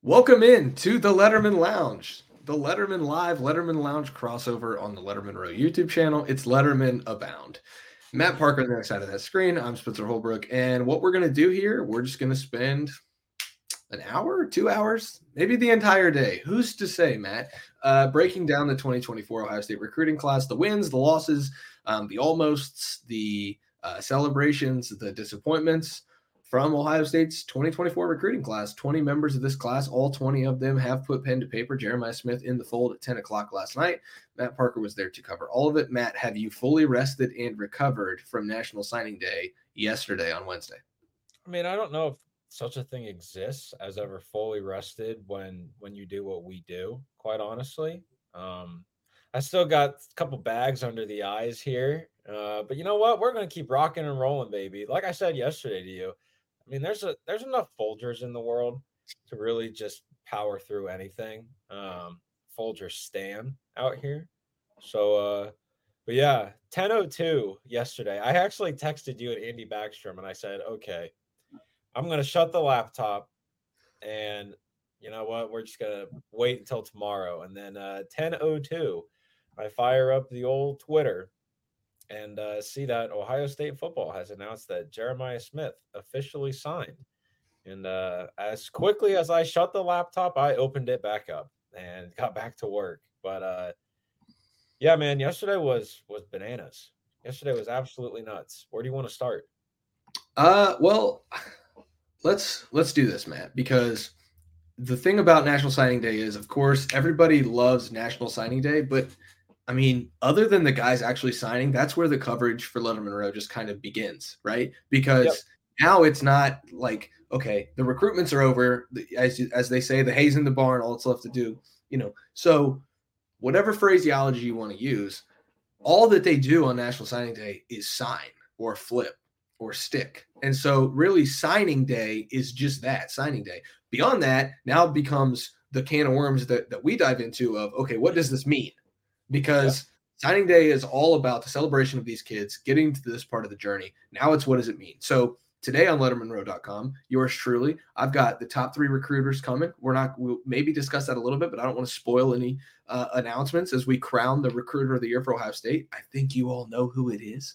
Welcome in to the Letterman Lounge, the Letterman Live Letterman Lounge crossover on the Letterman Row YouTube channel. It's Letterman Abound. Matt Parker on the other side of that screen. I'm Spencer Holbrook. And what we're going to do here, we're just going to spend an hour, 2 hours, maybe the entire day. Who's to say, Matt? Breaking down the 2024 Ohio State recruiting class, the wins, the losses, the almosts, the celebrations, the disappointments from Ohio State's 2024 recruiting class. 20 members of this class, all 20 of them have put pen to paper. Jeremiah Smith in the fold at 10 o'clock last night. Matt Parker was there to cover all of it. Matt, have you fully rested and recovered from National Signing Day yesterday on Wednesday? I mean, I don't know if such a thing exists as ever fully rested when you do what we do, quite honestly. Um, I still got a couple bags under the eyes here. But you know what? We're gonna keep rocking and rolling, baby. Like I said yesterday to you, I mean, there's enough Folgers in the world to really just power through anything. Folger Stan out here. So but yeah, 10:02 yesterday. I actually texted you and Andy Backstrom and I said, okay, I'm gonna shut the laptop and you know what? We're just gonna wait until tomorrow. And then 10:02, I fire up the old Twitter and see that Ohio State football has announced that Jeremiah Smith officially signed. And as quickly as I shut the laptop, I opened it back up and got back to work. But yeah, man, yesterday was bananas. Yesterday was absolutely nuts. Where do you want to start? Well, let's do this, Matt, because the thing about National Signing Day is, of course, everybody loves National Signing Day, but I mean, other than the guys actually signing, that's where the coverage for Letterman Row just kind of begins, right? Yep. Because now it's not like, okay, the recruitments are over, as they say, the hay's in the barn, all it's left to do, So whatever phraseology you want to use, all that they do on National Signing Day is sign or flip or stick. And so, really, signing day is just that, signing day. Beyond that, now it becomes the can of worms that we dive into of, okay, what does this mean? Yep. Because signing day is all about the celebration of these kids getting to this part of the journey. Now it's what does it mean? So today on lettermanrow.com, yours truly, I've got the top 3 recruiters coming. We'll maybe discuss that a little bit, but I don't want to spoil any announcements as we crown the recruiter of the year for Ohio State. I think you all know who it is.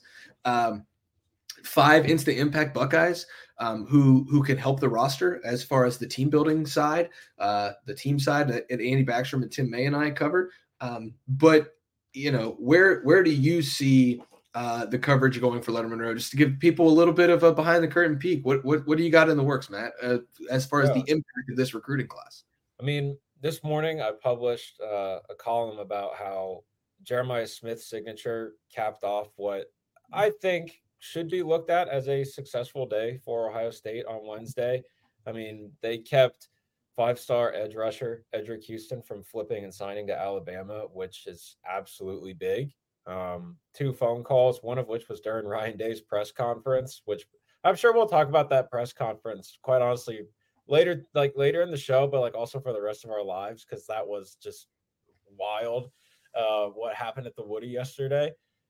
5 instant impact Buckeyes who can help the roster as far as the team building side, the team side that Andy Backstrom and Tim May and I covered. But where do you see the coverage going for Letterman Row? Just to give people a little bit of a behind the curtain peek. What do you got in the works, Matt? As far as the Yeah. impact of this recruiting class? I mean, this morning I published a column about how Jeremiah Smith's signature capped off what I think should be looked at as a successful day for Ohio State on Wednesday. I mean, they kept 5-star edge rusher Edric Houston from flipping and signing to Alabama, which is absolutely big. 2 phone calls, one of which was during Ryan Day's press conference, which I'm sure we'll talk about that press conference, quite honestly, later in the show, but like also for the rest of our lives, because that was just wild. What happened at the Woody yesterday?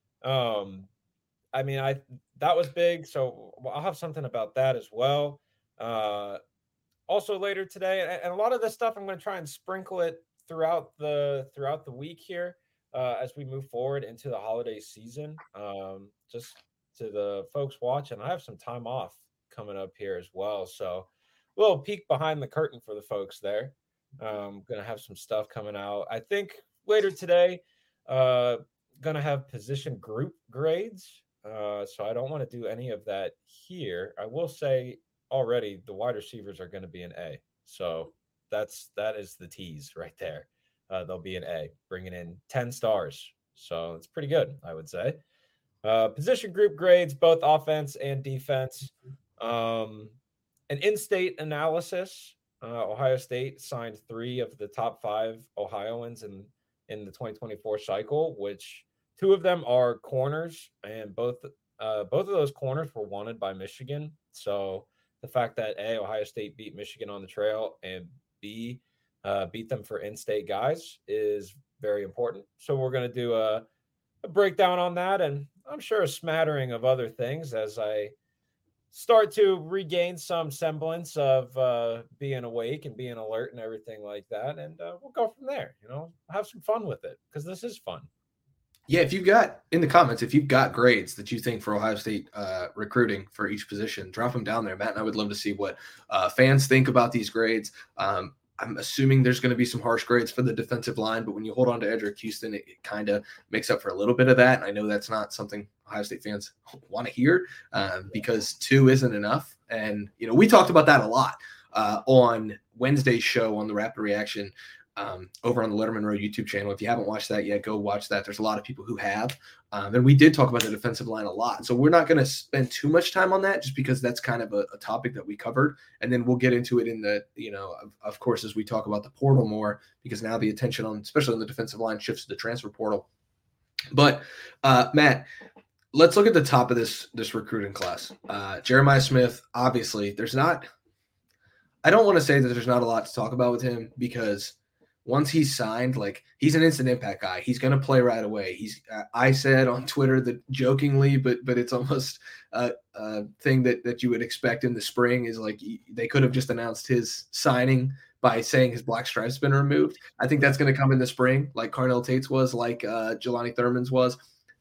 Um, I mean, I that was big, so I'll have something about that as well. Uh, Also later today, and a lot of this stuff I'm going to try and sprinkle it throughout the week here as we move forward into the holiday season. Just to the folks watching, I have some time off coming up here as well, so a little peek behind the curtain for the folks there. Going to have some stuff coming out. I think later today. Uh, going to have position group grades. So I don't want to do any of that here. I will say already the wide receivers are going to be an A. So that is the tease right there. They'll be an A, bringing in 10 stars. So it's pretty good, I would say. Position group grades, both offense and defense. Um, an in-state analysis. Ohio State signed 3 of the top 5 Ohioans in the 2024 cycle, which 2 of them are corners, and both of those corners were wanted by Michigan. So the fact that A, Ohio State beat Michigan on the trail, and B, beat them for in-state guys is very important. So we're going to do a breakdown on that, and I'm sure a smattering of other things as I start to regain some semblance of being awake and being alert and everything like that. And we'll go from there, have some fun with it because this is fun. Yeah, if you've got in the comments, if you've got grades that you think for Ohio State recruiting for each position, drop them down there, Matt. And I would love to see what fans think about these grades. I'm assuming there's going to be some harsh grades for the defensive line, but when you hold on to Edric Houston, it kind of makes up for a little bit of that. And I know that's not something Ohio State fans want to hear because 2 isn't enough. And, we talked about that a lot on Wednesday's show on the Rapid Reaction over on the Letterman Row YouTube channel. If you haven't watched that yet, go watch that. There's a lot of people who have. And we did talk about the defensive line a lot. So we're not going to spend too much time on that just because that's kind of a topic that we covered. And then we'll get into it in the, of course, as we talk about the portal more, because now the attention on, especially on the defensive line, shifts to the transfer portal. But Matt, let's look at the top of this recruiting class. Jeremiah Smith, obviously, I don't want to say that there's not a lot to talk about with him because once he's signed, he's an instant impact guy. He's going to play right away. I said on Twitter that jokingly, but it's almost a thing that you would expect in the spring is they could have just announced his signing by saying his black stripe's been removed. I think that's going to come in the spring, like Carnell Tate's was, like Jelani Thurman's was.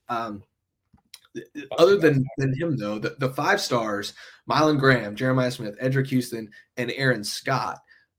Other than him, though, the 5 stars, Mylan Graham, Jeremiah Smith, Edric Houston, and Aaron Scott,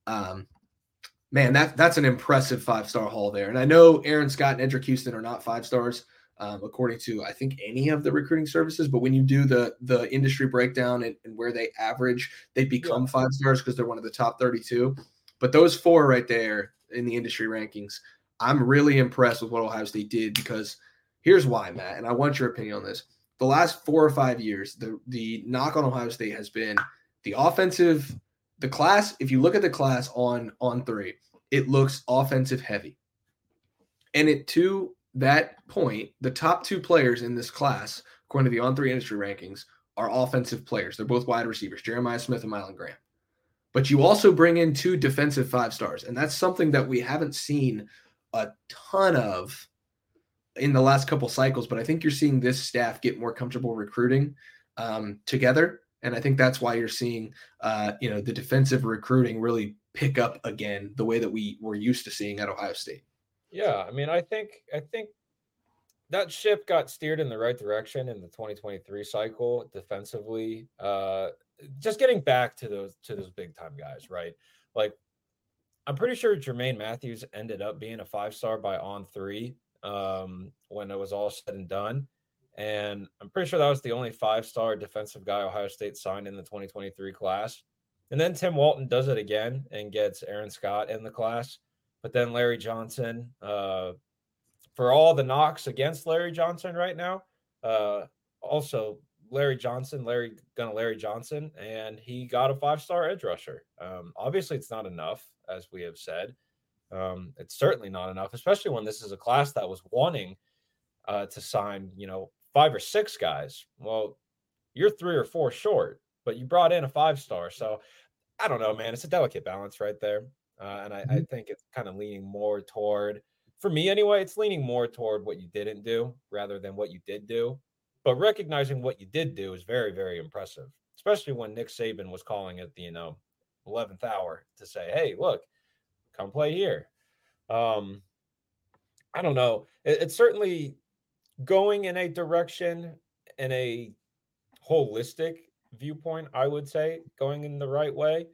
man, that's an impressive 5-star haul there. And I know Aaron Scott and Edric Houston are not 5 stars, according to, I think, any of the recruiting services. But when you do the industry breakdown and where they average, they become 5 stars because they're one of the top 32. But those 4 right there in the industry rankings, I'm really impressed with what Ohio State did because here's why, Matt, and I want your opinion on this. The last 4 or 5 years, the knock on Ohio State has been the offensive – the class, if you look at the class on 3, it looks offensive heavy. And to that point, the top 2 players in this class, according to the On3 industry rankings, are offensive players. They're both wide receivers, Jeremiah Smith and Mylan Graham. But you also bring in 2 defensive 5 stars, and that's something that we haven't seen a ton of in the last couple cycles, but I think you're seeing this staff get more comfortable recruiting together. And I think that's why you're seeing, the defensive recruiting really pick up again the way that we were used to seeing at Ohio State. Yeah, I mean, I think that ship got steered in the right direction in the 2023 cycle defensively. Just getting back to those big time guys, right? Like, I'm pretty sure Jermaine Matthews ended up being a 5-star by On3 when it was all said and done. And I'm pretty sure that was the only 5-star defensive guy Ohio State signed in the 2023 class. And then Tim Walton does it again and gets Aaron Scott in the class. But then Larry Johnson, for all the knocks against Larry Johnson right now, also Larry Johnson, and he got a 5-star edge rusher. Obviously, it's not enough, as we have said. It's certainly not enough, especially when this is a class that was wanting to sign, 5 or 6 guys. Well, you're 3 or 4 short, but you brought in a 5-star. So I don't know, man. It's a delicate balance right there. And I think it's kind of leaning more toward, for me anyway, it's leaning more toward what you didn't do rather than what you did do. But recognizing what you did do is very, very impressive, especially when Nick Saban was calling it the, 11th hour to say, hey, look, come play here. I don't know. It's certainly going in a direction, in a holistic viewpoint, I would say, going in the right way.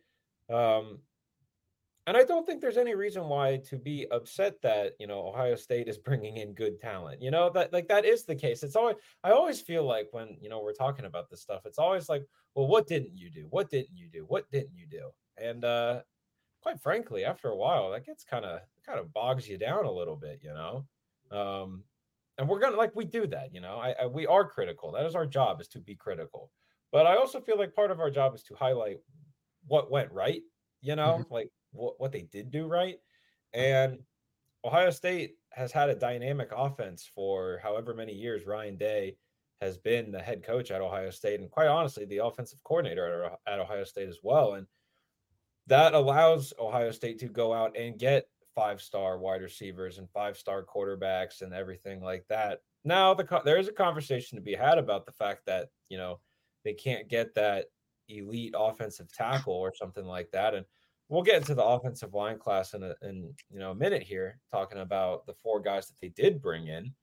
And I don't think there's any reason why to be upset that, Ohio State is bringing in good talent, that is the case. I always feel like when, we're talking about this stuff, it's always like, well, what didn't you do? What didn't you do? What didn't you do? And, quite frankly, after a while, that gets kind of bogs you down a little bit, and we're going to, we do that, we are critical. That is our job, is to be critical. But I also feel like part of our job is to highlight what went right, what they did do right. And Ohio State has had a dynamic offense for however many years Ryan Day has been the head coach at Ohio State. And quite honestly, the offensive coordinator at Ohio State as well. And that allows Ohio State to go out and get 5-star wide receivers and 5-star quarterbacks and everything like that. Now, there is a conversation to be had about the fact that, they can't get that elite offensive tackle or something like that. And we'll get into the offensive line class in a minute here, talking about the 4 guys that they did bring in.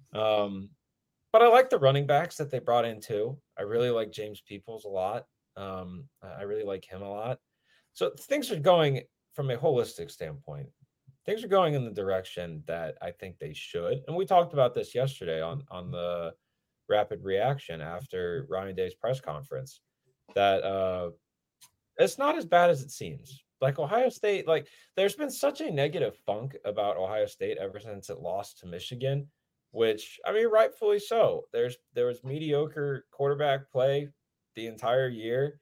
But I like the running backs that they brought in too. I really like James Peoples a lot. I really like him a lot. So things are going from a holistic standpoint. Things are going in the direction that I think they should. And we talked about this yesterday on the rapid reaction after Ryan Day's press conference that it's not as bad as it seems. Like Ohio State, like there's been such a negative funk about Ohio State ever since it lost to Michigan, which I mean, rightfully so. There was mediocre quarterback play the entire year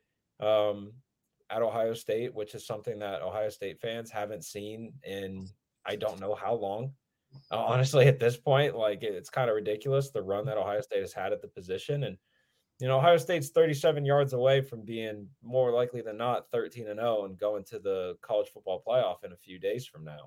at Ohio State, which is something that Ohio State fans haven't seen in I don't know how long. Honestly, at this point, like it's kind of ridiculous the run that Ohio State has had at the position. And Ohio State's 37 yards away from being more likely than not 13-0 and going to the college football playoff in a few days from now.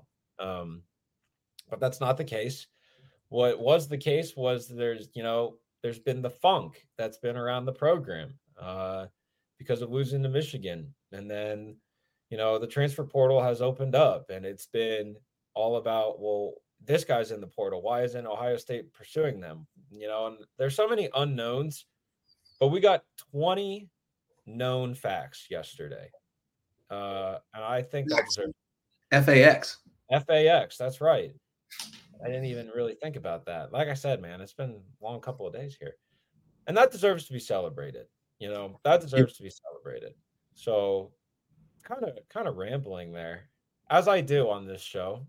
But that's not the case. What was the case was there's been the funk that's been around the program because of losing to Michigan. And then, the transfer portal has opened up and it's been all about, well, this guy's in the portal. Why isn't Ohio State pursuing them? And there's so many unknowns, but we got 20 known facts yesterday. And I think that deserves FAX. FAX. That's right. I didn't even really think about that. Like I said, man, it's been a long couple of days here. And that deserves to be celebrated. That deserves to be celebrated. So kind of rambling there, as I do on this show.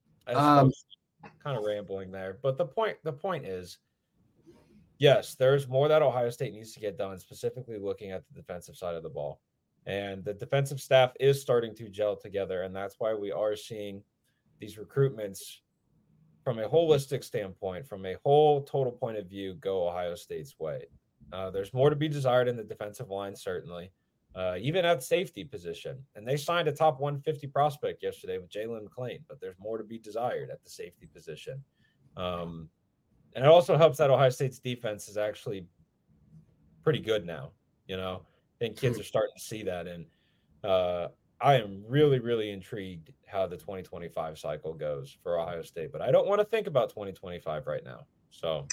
Kind of rambling there. But the point is, yes, there's more that Ohio State needs to get done, specifically looking at the defensive side of the ball. And the defensive staff is starting to gel together. And that's why we are seeing these recruitments from a holistic standpoint, from a whole total point of view, go Ohio State's way. There's more to be desired in the defensive line, certainly, even at safety position. And they signed a top 150 prospect yesterday with Jalen McLean, but there's more to be desired at the safety position. And it also helps that Ohio State's defense is actually pretty good now. I think kids are starting to see that. And I am really, really intrigued how the 2025 cycle goes for Ohio State, but I don't want to think about 2025 right now. So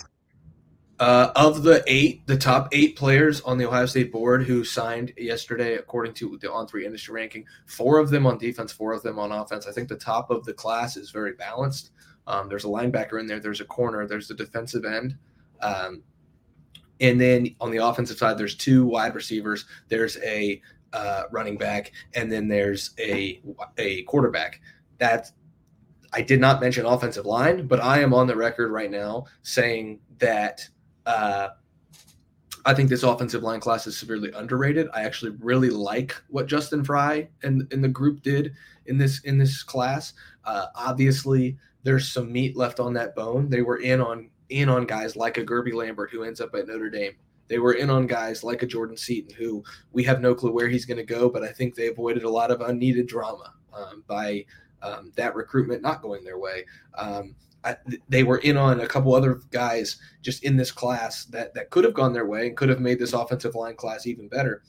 of the top 8 players on the Ohio State board who signed yesterday, according to the On3 industry ranking, 4 of them on defense, 4 of them on offense. I think the top of the class is very balanced. There's a linebacker in there. There's a corner. There's the defensive end. And then on the offensive side, there's 2 wide receivers. There's a running back, and then there's a quarterback. That I did not mention offensive line, but I am on the record right now saying that I think this offensive line class is severely underrated. I actually really like what Justin Fry and the group did in this class. Obviously, there's some meat left on that bone. They were in on guys like a Gerby Lambert who ends up at Notre Dame. They were in on guys like a Jordan Seaton, who we have no clue where he's going to go, but I think they avoided a lot of unneeded drama by that recruitment not going their way. They were in on a couple other guys just in this class that could have gone their way and could have made this offensive line class even better.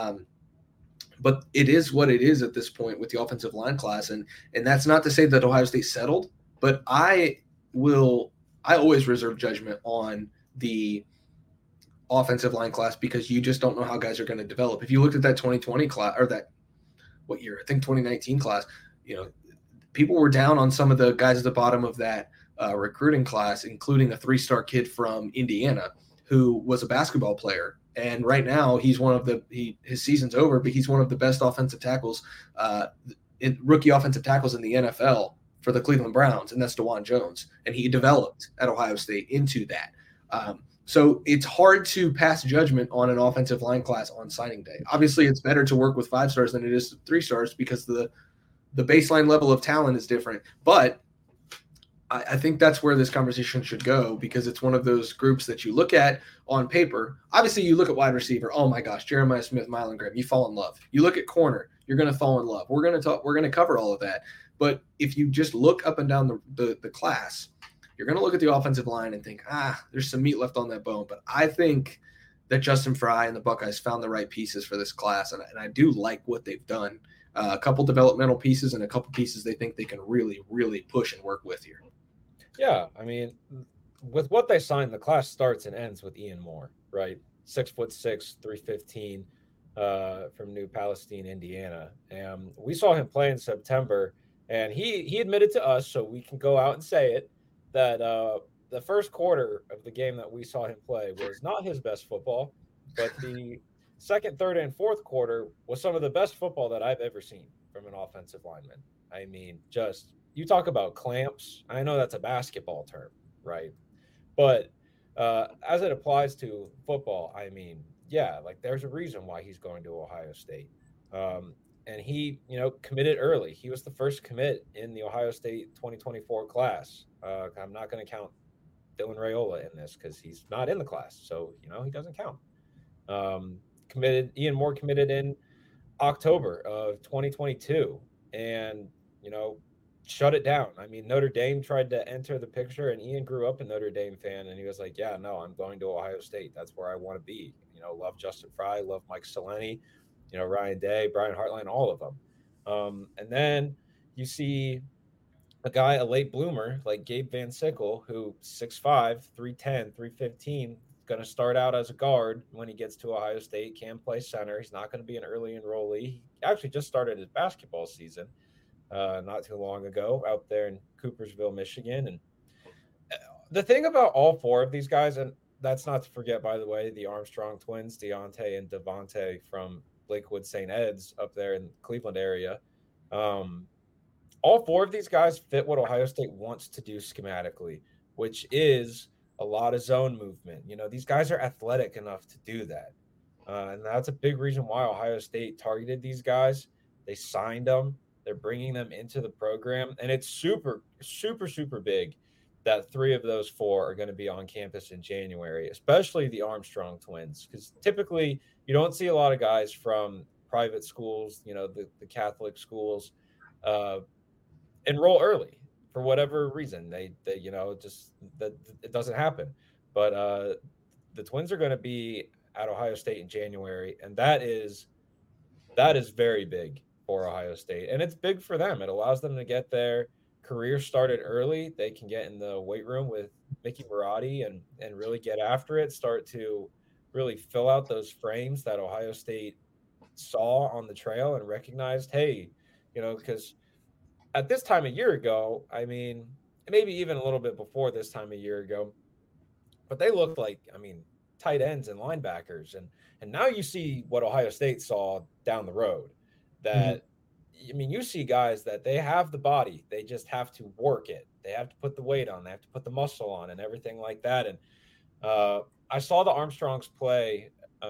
But it is what it is at this point with the offensive line class. And that's not to say that Ohio State settled, but I always reserve judgment on the offensive line class because you just don't know how guys are going to develop. If you looked at that 2020 class, or that, what year? I think 2019 class, people were down on some of the guys at the bottom of that recruiting class, including a 3-star kid from Indiana who was a basketball player. And right now he's his season's over, but he's one of the best offensive tackles, rookie offensive tackles in the NFL for the Cleveland Browns, and that's DeJuan Jones. And he developed at Ohio State into that. So it's hard to pass judgment on an offensive line class on signing day. Obviously, it's better to work with 5 stars than it is 3 stars because the baseline level of talent is different. But I think that's where this conversation should go because it's one of those groups that you look at on paper. Obviously, you look at wide receiver. Oh, my gosh, Jeremiah Smith, Mylan Graham. You fall in love. You look at corner. You're going to fall in love. We're going to cover all of that. But if you just look up and down the class, you're going to look at the offensive line and think, there's some meat left on that bone. But I think that Justin Fry and the Buckeyes found the right pieces for this class, and I do like what they've done. A couple developmental pieces and a couple pieces they think they can really, really push and work with here. Yeah, I mean, with what they signed, the class starts and ends with Ian Moore, right? 6'6", 315, from New Palestine, Indiana. And we saw him play in September, and he admitted to us, so we can go out and say it, that the first quarter of the game that we saw him play was not his best football, but the second, third, and fourth quarter was some of the best football that I've ever seen from an offensive lineman. I mean, just you talk about clamps. I know that's a basketball term, right? But as it applies to football, I mean, yeah, like there's a reason why he's going to Ohio State. And he, committed early. He was the first commit in the Ohio State 2024 class. I'm not going to count Dylan Raiola in this because he's not in the class. So, he doesn't count. Ian Moore committed in October of 2022. And, shut it down. I mean, Notre Dame tried to enter the picture, and Ian grew up a Notre Dame fan, and he was like, yeah, no, I'm going to Ohio State. That's where I want to be. Love Justin Fry, love Mike Seleni, Ryan Day, Brian Hartline, all of them. And then you see a late bloomer like Gabe Van Sickle, who 6'5", 310, 315, going to start out as a guard when he gets to Ohio State, can play center. He's not going to be an early enrollee. He actually just started his basketball season not too long ago out there in Coopersville, Michigan. And the thing about all four of these guys, and that's not to forget, by the way, the Armstrong twins, Deontay and Devontae from Lakewood St. Ed's up there in the Cleveland area. All four of these guys fit what Ohio State wants to do schematically, which is a lot of zone movement. These guys are athletic enough to do that. And that's a big reason why Ohio State targeted these guys. They signed them. They're bringing them into the program. And it's super, super, super big that three of those four are going to be on campus in January, especially the Armstrong twins, because typically you don't see a lot of guys from private schools, the Catholic schools, enroll early for whatever reason. They just that it doesn't happen. But the twins are going to be at Ohio State in January, and that is very big for Ohio State, and it's big for them. It allows them to get their career started early. They can get in the weight room with Mickey Marotti and really get after it, start to really fill out those frames that Ohio State saw on the trail and recognized, hey, because at this time a year ago, I mean, maybe even a little bit before this time a year ago, but they looked like, tight ends and linebackers. And now you see what Ohio State saw down the road. That, you see guys that they have the body, they just have to work it. They have to put the weight on, they have to put the muscle on and everything like that. And I saw the Armstrongs play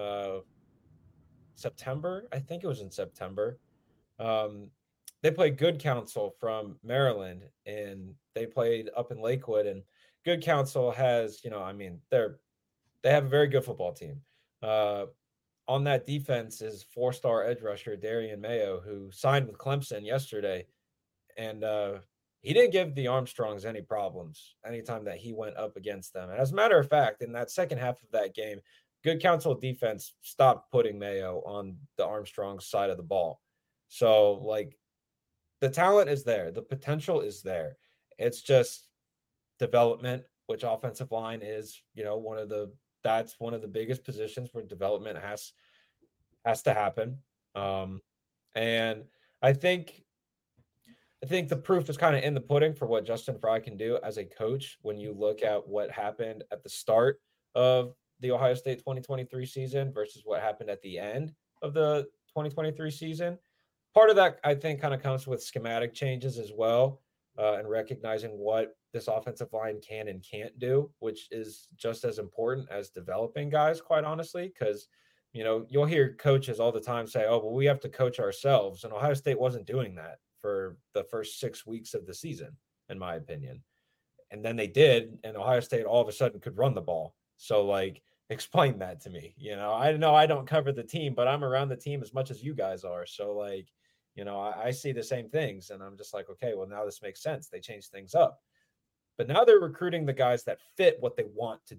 September. I think it was in September. They played Good Counsel from Maryland, and they played up in Lakewood. And Good Counsel has, they have a very good football team. On that defense is four-star edge rusher Darian Mayo, who signed with Clemson yesterday, and he didn't give the Armstrongs any problems anytime that he went up against them. And as a matter of fact, in that second half of that game, Good Counsel defense stopped putting Mayo on the Armstrong side of the ball. So, like, the talent is there. The potential is there. It's just development, which offensive line is, that's one of the biggest positions where development has to happen. And I think the proof is kind of in the pudding for what Justin Fry can do as a coach when you look at what happened at the start of the Ohio State 2023 season versus what happened at the end of the 2023 season. Part of that, I think, kind of comes with schematic changes as well, and recognizing what this offensive line can and can't do, which is just as important as developing guys, quite honestly, because, you'll hear coaches all the time say, oh, well, we have to coach ourselves. And Ohio State wasn't doing that for the first 6 weeks of the season, in my opinion. And then they did, and Ohio State all of a sudden could run the ball. So, like, explain that to me. I know I don't cover the team, but I'm around the team as much as you guys are. So, like, I see the same things, and I'm just like, okay, well, now this makes sense. They changed things up. But now they're recruiting the guys that fit what they want to do.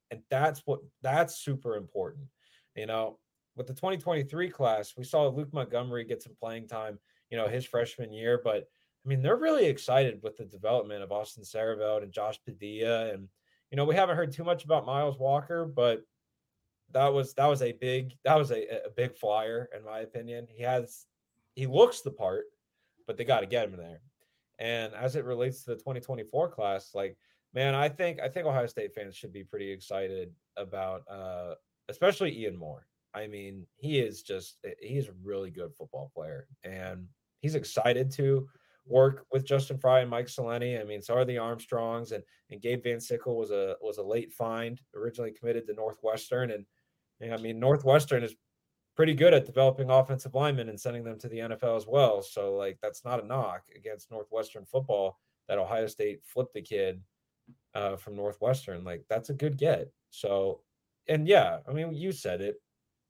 And that's super important. You know, with the 2023 class, we saw Luke Montgomery get some playing time, his freshman year. But I mean, they're really excited with the development of Austin Sareveld and Josh Padilla. And, we haven't heard too much about Miles Walker, but that was a big flyer, in my opinion. He looks the part, but they got to get him there. And as it relates to the 2024 class, like, man, I think Ohio State fans should be pretty excited about especially Ian Moore. I mean, he's a really good football player, and he's excited to work with Justin Fry and Mike Soleni. I mean, so are the Armstrongs, and Gabe Van Sickle was a late find, originally committed to Northwestern. And I mean, Northwestern is pretty good at developing offensive linemen and sending them to the NFL as well. So, like, that's not a knock against Northwestern football that Ohio State flipped the kid from Northwestern. Like, that's a good get. So, and yeah, I mean, you said it.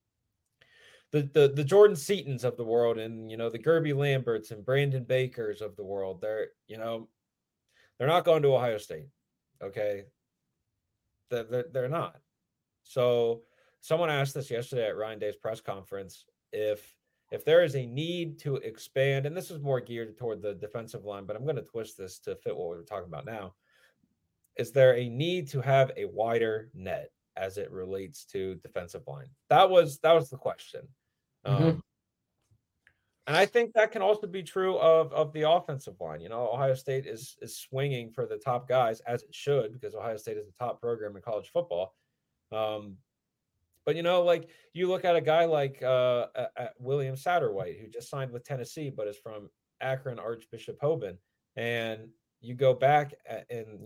The Jordan Seatons of the world, and the Gerby Lamberts and Brandon Bakers of the world, they're not going to Ohio State. Okay, they're not. So someone asked us yesterday at Ryan Day's press conference if there is a need to expand, and this is more geared toward the defensive line, but I'm going to twist this to fit what we were talking about now. Is there a need to have a wider net as it relates to defensive line? That was the question. And I think that can also be true of the offensive line. Ohio State is swinging for the top guys, as it should, because Ohio State is the top program in college football. But like, you look at a guy like at William Satterwhite, who just signed with Tennessee, but is from Akron Archbishop Hoban, and you go back and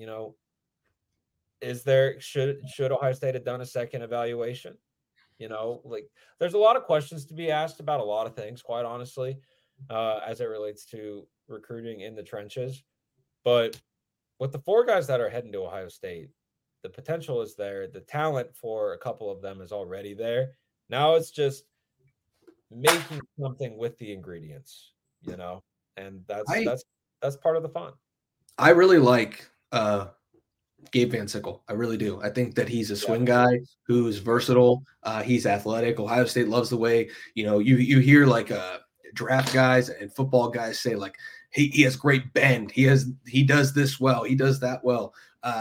should Ohio State have done a second evaluation? Like, there's a lot of questions to be asked about a lot of things, quite honestly, as it relates to recruiting in the trenches. But with the 4 guys that are heading to Ohio State, the potential is there. The talent for a couple of them is already there. Now it's just making something with the ingredients, and that's part of the fun. I really like Gabe Van Sickle. I really do. I think that he's a swing guy who's versatile. He's athletic. Ohio State loves the way, you hear like draft guys and football guys say, like, he has great bend. He does this well. He does that well.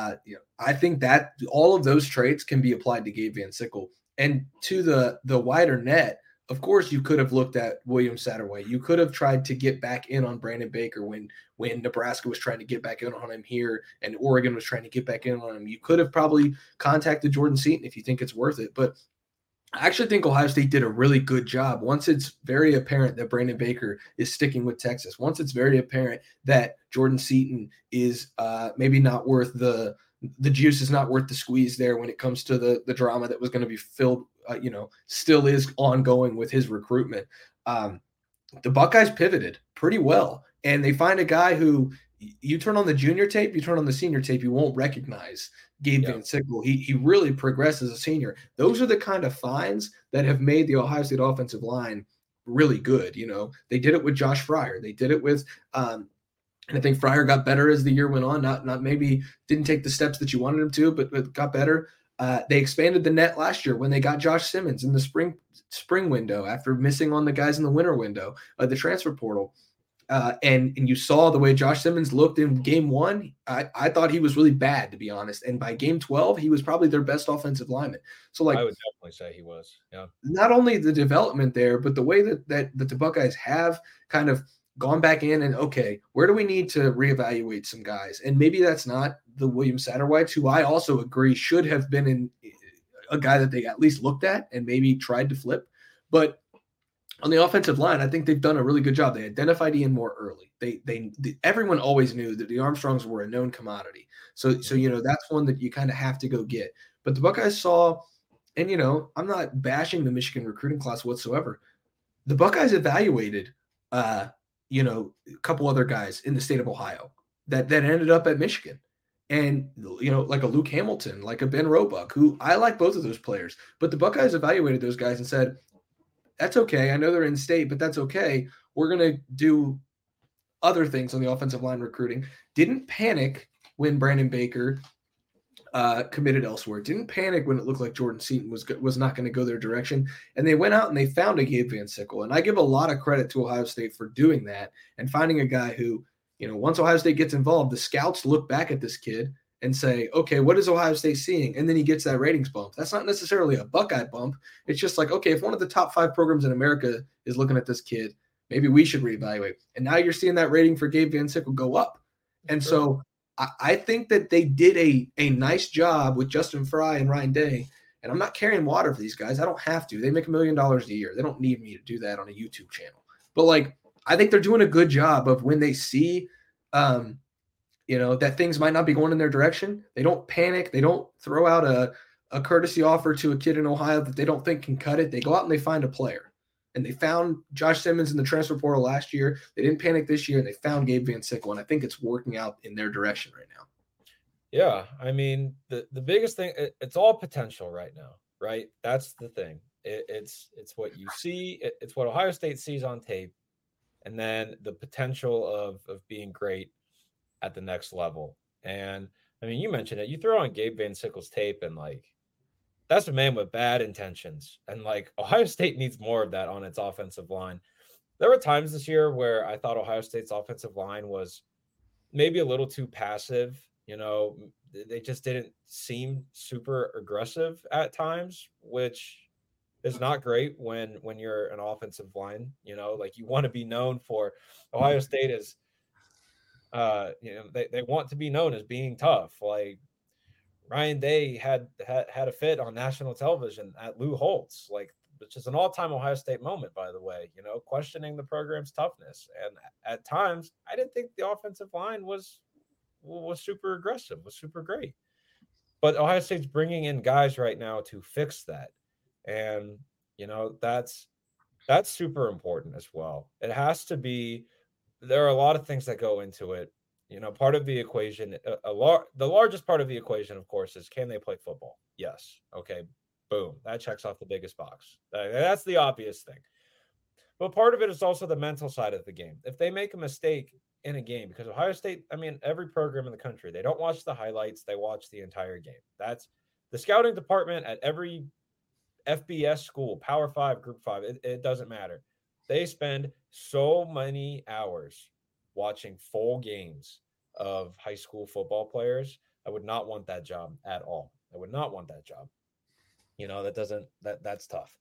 I think that all of those traits can be applied to Gabe Van Sickle. And to the wider net, of course, you could have looked at William Satterwhite. You could have tried to get back in on Brandon Baker when Nebraska was trying to get back in on him here and Oregon was trying to get back in on him. You could have probably contacted Jordan Seaton if you think it's worth it. But I actually think Ohio State did a really good job. Once it's very apparent that Brandon Baker is sticking with Texas, once it's very apparent that Jordan Seaton is maybe not worth the juice is not worth the squeeze there when it comes to the drama that was going to be filled, still is ongoing with his recruitment. The Buckeyes pivoted pretty well, and they find a guy who you turn on the junior tape, you turn on the senior tape, you won't recognize Gabe Van Sickle. He really progressed as a senior. Those are the kind of finds that have made the Ohio State offensive line really good. They did it with Josh Fryer. They did it with and I think Fryer got better as the year went on. Not maybe didn't take the steps that you wanted him to, but got better. They expanded the net last year when they got Josh Simmons in the spring window after missing on the guys in the winter window, the transfer portal. And you saw the way Josh Simmons looked in game 1. I thought he was really bad, to be honest. And by game 12, he was probably their best offensive lineman. So, like, I would definitely say he was. Yeah. Not only the development there, but the way that the Buckeyes have kind of gone back in and, okay, where do we need to reevaluate some guys? And maybe that's not the William Satterwhites, who I also agree should have been in a guy that they at least looked at and maybe tried to flip. But on the offensive line, I think they've done a really good job. They identified Ian Moore early. Everyone always knew that the Armstrongs were a known commodity. So that's one that you kind of have to go get. But the Buckeyes saw, and I'm not bashing the Michigan recruiting class whatsoever. The Buckeyes evaluated a couple other guys in the state of Ohio that ended up at Michigan. And, like a Luke Hamilton, like a Ben Roebuck, who I like both of those players. But the Buckeyes evaluated those guys and said, that's okay. I know they're in state, but that's okay. We're going to do other things on the offensive line recruiting. Didn't panic when Brandon Baker committed elsewhere. Didn't panic when it looked like Jordan Seaton was not going to go their direction, and they went out and they found a Gabe Van Sickle. And I give a lot of credit to Ohio State for doing that and finding a guy who, once Ohio State gets involved, the scouts look back at this kid and say, okay, what is Ohio State seeing? And then he gets that ratings bump. That's not necessarily a Buckeye bump. It's just like, okay, if one of the top 5 programs in America is looking at this kid, maybe we should reevaluate. And now you're seeing that rating for Gabe Van Sickle go up. And so I think that they did a nice job with Justin Fry and Ryan Day. And I'm not carrying water for these guys. I don't have to. They make $1 million a year. They don't need me to do that on a YouTube channel. But I think they're doing a good job of when they see that things might not be going in their direction. They don't panic. They don't throw out a courtesy offer to a kid in Ohio that they don't think can cut it. They go out and they find a player. And they found Josh Simmons in the transfer portal last year. They didn't panic this year, and they found Gabe Van Sickle, and I think it's working out in their direction right now. Yeah, I mean, the biggest thing, it's all potential right now, right? That's the thing. It's what you see. It's what Ohio State sees on tape, and then the potential of being great at the next level. And, I mean, you mentioned it. You throw on Gabe Van Sickle's tape, and, that's a man with bad intentions. And Ohio State needs more of that on its offensive line. There were times this year where I thought Ohio State's offensive line was maybe a little too passive. They just didn't seem super aggressive at times, which is not great when you're an offensive line. You want to be known for Ohio State as, they want to be known as being tough. Ryan Day had a fit on national television at Lou Holtz, which is an all-time Ohio State moment, by the way, questioning the program's toughness. And at times, I didn't think the offensive line was super aggressive, was super great. But Ohio State's bringing in guys right now to fix that. And, that's super important as well. It has to be, there are a lot of things that go into it. Part of the equation, the largest part of the equation, of course, is can they play football? Yes. Okay. Boom. That checks off the biggest box. That's the obvious thing. But part of it is also the mental side of the game. If they make a mistake in a game, because Ohio State, I mean, every program in the country, they don't watch the highlights. They watch the entire game. That's the scouting department at every FBS school, Power 5, Group 5. It doesn't matter. They spend so many hours watching full games of high school football players. I would not want that job at all. I would not want that job. That's tough.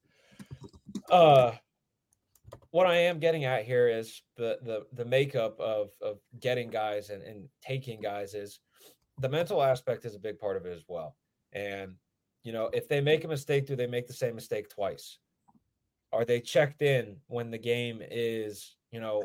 What I am getting at here is the makeup of getting guys and taking guys is the mental aspect is a big part of it as well. And, if they make a mistake, do they make the same mistake twice? Are they checked in when the game is,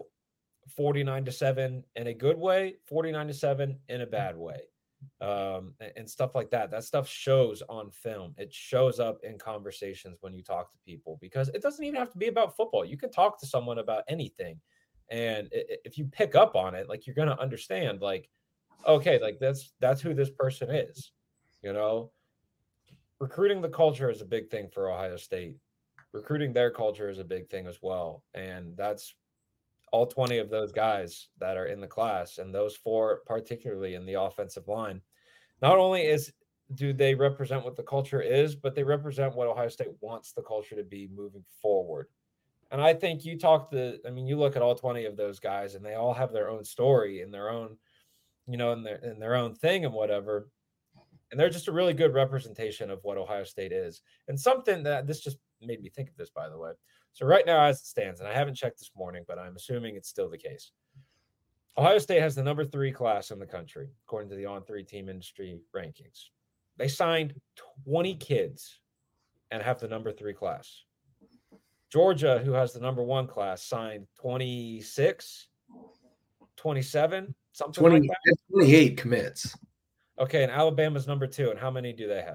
49-7 in a good way, 49-7 in a bad way, and stuff like that. That stuff shows on film. It shows up in conversations when you talk to people, because it doesn't even have to be about football. You can talk to someone about anything, and if you pick up on it, you're going to understand, okay, that's who this person is. Recruiting the culture is a big thing for Ohio State. Recruiting their culture is a big thing as well, and that's all 20 of those guys that are in the class, and those 4 particularly in the offensive line. Not only do they represent what the culture is, but they represent what Ohio State wants the culture to be moving forward. And I think you look at all 20 of those guys, and they all have their own story and their own, in their own thing and whatever. And they're just a really good representation of what Ohio State is. And something that this just made me think of this, by the way. So right now, as it stands, and I haven't checked this morning, but I'm assuming it's still the case, Ohio State has the number 3 class in the country, according to the On3 Team Industry rankings. They signed 20 kids and have the number 3 class. Georgia, who has the number 1 class, signed 26, 27, something 20, like that. 28 commits. Okay, and Alabama's number 2, and how many do they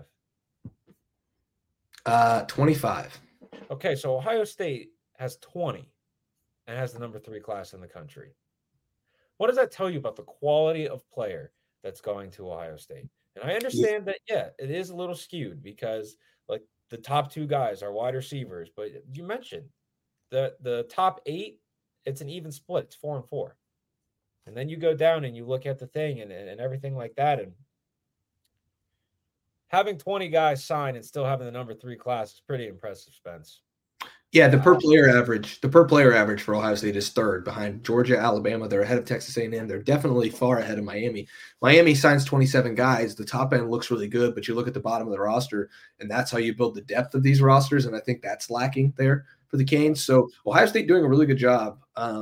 have? 25. Okay, so Ohio State has 20 and has the number 3 class in the country. What does that tell you about the quality of player that's going to Ohio State? And I understand that, it is a little skewed because, the top 2 guys are wide receivers. But you mentioned the top 8, it's an even split. It's 4-4. And then you go down and you look at the thing and everything like that. And having 20 guys sign and still having the number 3 class is pretty impressive, Spence. Yeah, the per player average for Ohio State is third behind Georgia, Alabama. They're ahead of Texas A&M. They're definitely far ahead of Miami. Miami signs 27 guys. The top end looks really good, but you look at the bottom of the roster, and that's how you build the depth of these rosters. And I think that's lacking there for the Canes. So Ohio State doing a really good job.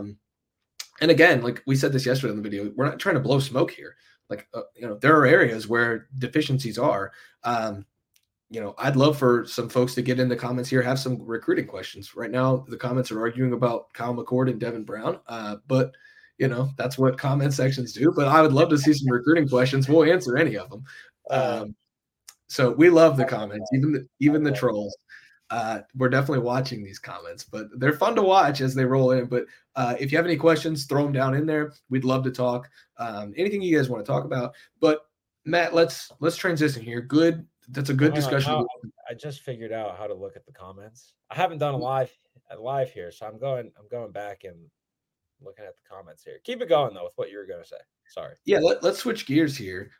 And again, like we said this yesterday in the video, we're not trying to blow smoke here. Like, there are areas where deficiencies are. I'd love for some folks to get in the comments here, have some recruiting questions. Right now, the comments are arguing about Kyle McCord and Devin Brown, but that's what comment sections do. But I would love to see some recruiting questions. We'll answer any of them. So we love the comments, even the trolls. We're definitely watching these comments, but they're fun to watch as they roll in. But if you have any questions, throw them down in there. We'd love to talk. Anything you guys want to talk about. But Matt, let's transition here. Good. That's a good discussion. I just figured out how to look at the comments. I haven't done a live here, so I'm going back and looking at the comments here. Keep it going though with what you were going to say. Sorry. Yeah, let's switch gears here.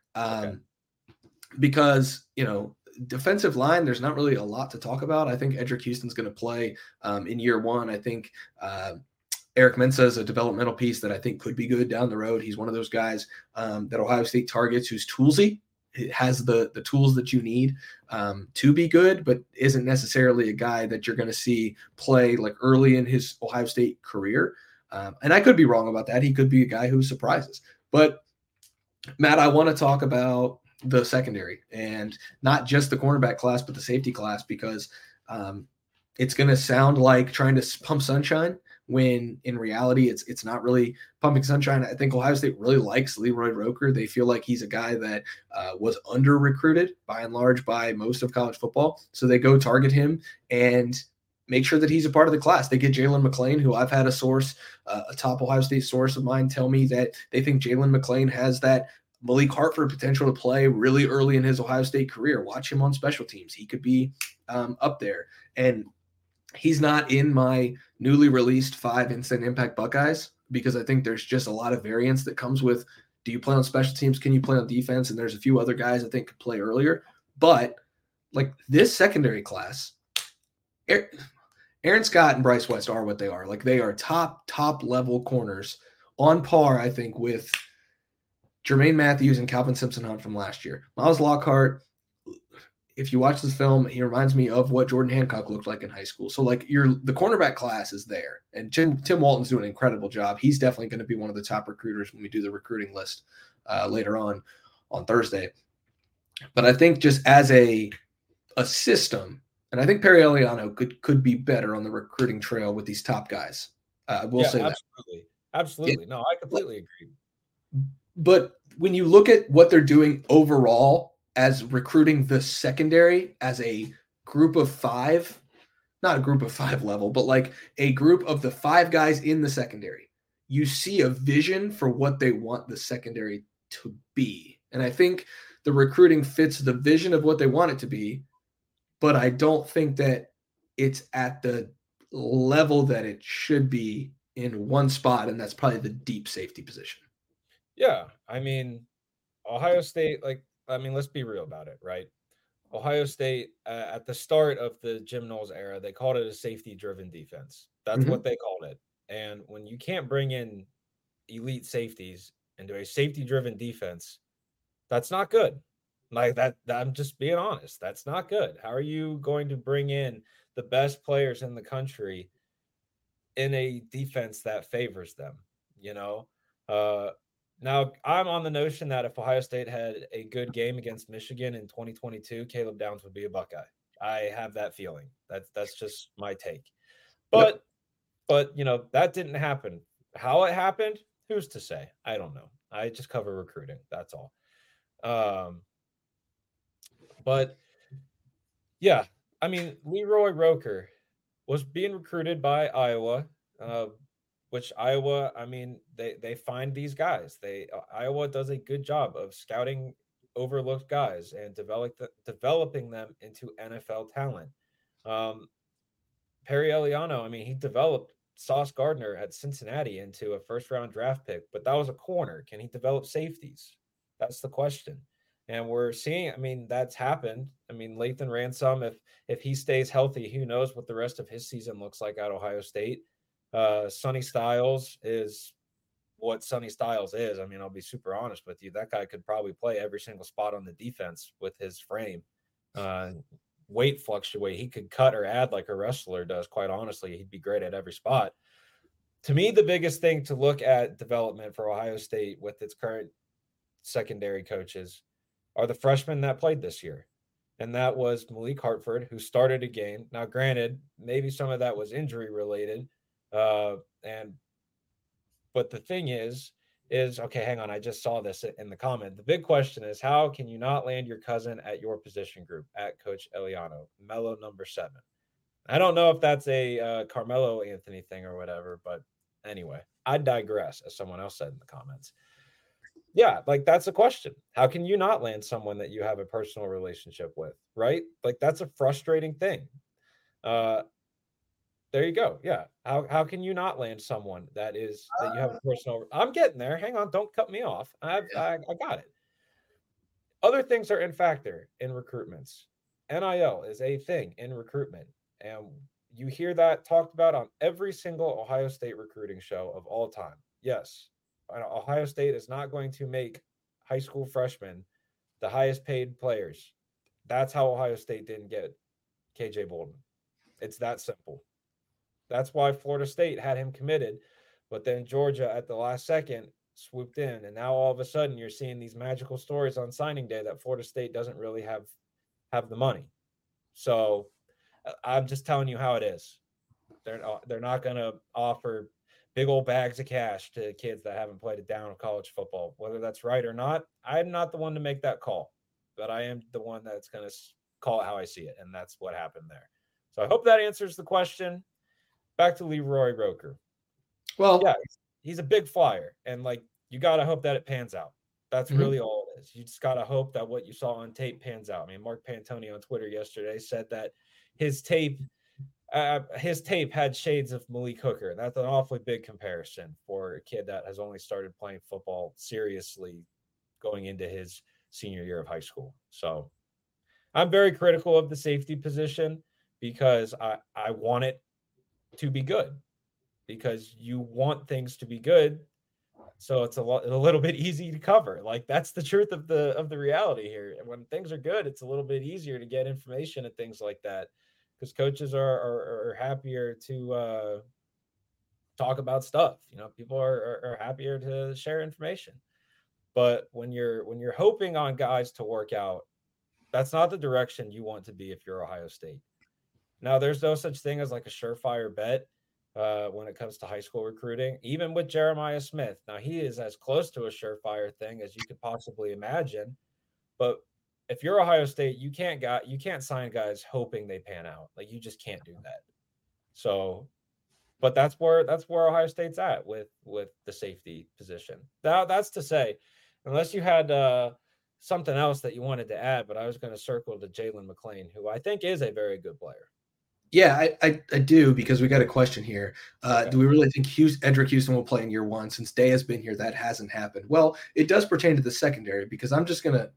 Because defensive line, there's not really a lot to talk about. I think Edric Houston's going to play in year one. I think Eric Mensah is a developmental piece that I think could be good down the road. He's one of those guys that Ohio State targets who's toolsy. It has the tools that you need to be good, but isn't necessarily a guy that you're going to see play like early in his Ohio State career. And I could be wrong about that. He could be a guy who surprises. But Matt, I want to talk about the secondary and not just the cornerback class, but the safety class, because it's going to sound like trying to pump sunshine when in reality it's not really pumping sunshine. I think Ohio State really likes Leroy Roker. They feel like he's a guy that was under-recruited by and large by most of college football. So they go target him and make sure that he's a part of the class. They get Jalen McLean, who I've had a source, a top Ohio State source of mine, tell me that they think Jalen McLean has that Malik Hartford potential to play really early in his Ohio State career. Watch him on special teams. He could be up there. And he's not in my newly released 5 instant impact Buckeyes because I think there's just a lot of variance that comes with, do you play on special teams? Can you play on defense? And there's a few other guys I think could play earlier. But like this secondary class, Aaron Scott and Bryce West are what they are. Like they are top level corners on par, I think, with Jermaine Matthews and Calvin Simpson-Hunt from last year. Miles Lockhart, if you watch this film, he reminds me of what Jordan Hancock looked like in high school. So like the cornerback class is there, and Tim Walton's doing an incredible job. He's definitely going to be one of the top recruiters when we do the recruiting list later on Thursday. But I think just as a system, and I think Perry Eliano could be better on the recruiting trail with these top guys. We'll say absolutely. That. Absolutely. Yeah. No, I completely agree. But when you look at what they're doing overall as recruiting the secondary as a group of 5, not a group of 5 level, but like a group of the 5 guys in the secondary, you see a vision for what they want the secondary to be. And I think the recruiting fits the vision of what they want it to be, but I don't think that it's at the level that it should be in one spot, and that's probably the deep safety position. Yeah, I mean, Ohio State, let's be real about it, right? Ohio State, at the start of the Jim Knowles era, they called it a safety-driven defense. That's what they called it. And when you can't bring in elite safeties into a safety-driven defense, that's not good. Like that, I'm just being honest. That's not good. How are you going to bring in the best players in the country in a defense that favors them? Now, I'm on the notion that if Ohio State had a good game against Michigan in 2022, Caleb Downs would be a Buckeye. I have that feeling. That's just my take. But that didn't happen. How it happened, who's to say? I don't know. I just cover recruiting. That's all. But yeah, I mean, Leroy Roker was being recruited by Iowa. Which Iowa, I mean, they find these guys. Iowa does a good job of scouting overlooked guys and developing them into NFL talent. Perry Eliano, I mean, he developed Sauce Gardner at Cincinnati into a first-round draft pick, but that was a corner. Can he develop safeties? That's the question. And we're seeing, I mean, that's happened. I mean, Lathan Ransom, if he stays healthy, who knows what the rest of his season looks like at Ohio State. Sonny Styles is what Sonny Styles is. I mean, I'll be super honest with you. That guy could probably play every single spot on the defense with his frame. Weight fluctuate. He could cut or add like a wrestler does, quite honestly. He'd be great at every spot. To me, the biggest thing to look at development for Ohio State with its current secondary coaches are the freshmen that played this year. And that was Malik Hartford, who started a game. Now, granted, maybe some of that was injury related. But the thing is okay, hang on. I just saw this in the comment. The big question is, how can you not land your cousin at your position group at Coach Eliano, Mello number 7? I don't know if that's a Carmelo Anthony thing or whatever, but anyway, I digress, as someone else said in the comments. Yeah, like that's a question. How can you not land someone that you have a personal relationship with, right? Like that's a frustrating thing. There you go. Yeah. How can you not land someone that you have a personal? I'm getting there. Hang on, don't cut me off. I got it. Other things are in factor in recruitments. NIL is a thing in recruitment, and you hear that talked about on every single Ohio State recruiting show of all time. Yes, Ohio State is not going to make high school freshmen the highest paid players. That's how Ohio State didn't get KJ Bolden. It's that simple. That's why Florida State had him committed, but then Georgia at the last second swooped in, and now all of a sudden you're seeing these magical stories on signing day that Florida State doesn't really have the money. So I'm just telling you how it is. They're not going to offer big old bags of cash to kids that haven't played a down of college football. Whether that's right or not, I'm not the one to make that call, but I am the one that's going to call it how I see it, and that's what happened there. So I hope that answers the question. Back to Leroy Roker. Well, yeah, he's a big flyer, and like you got to hope that it pans out. That's really all it is. You just got to hope that what you saw on tape pans out. I mean, Mark Pantoni on Twitter yesterday said that his tape had shades of Malik Hooker. That's an awfully big comparison for a kid that has only started playing football seriously going into his senior year of high school. So I'm very critical of the safety position because I want it to be good, because you want things to be good. So it's a little bit easy to cover. Like that's the truth of the reality here. And when things are good, it's a little bit easier to get information and things like that, because coaches are happier to talk about stuff. You know, people are happier to share information. But when you're hoping on guys to work out, that's not the direction you want to be if you're Ohio State. Now, there's no such thing as like a surefire bet when it comes to high school recruiting, even with Jeremiah Smith. Now, he is as close to a surefire thing as you could possibly imagine. But if you're Ohio State, you can't sign guys hoping they pan out. Like you just can't do that. So, but that's where Ohio State's at with the safety position. Now, that's to say, unless you had something else that you wanted to add, but I was going to circle to Jalen McLean, who I think is a very good player. Yeah, I do, because we got a question here. Okay. Do we really think Edric Houston will play in year one? Since Day has been here, that hasn't happened. Well, it does pertain to the secondary, because I'm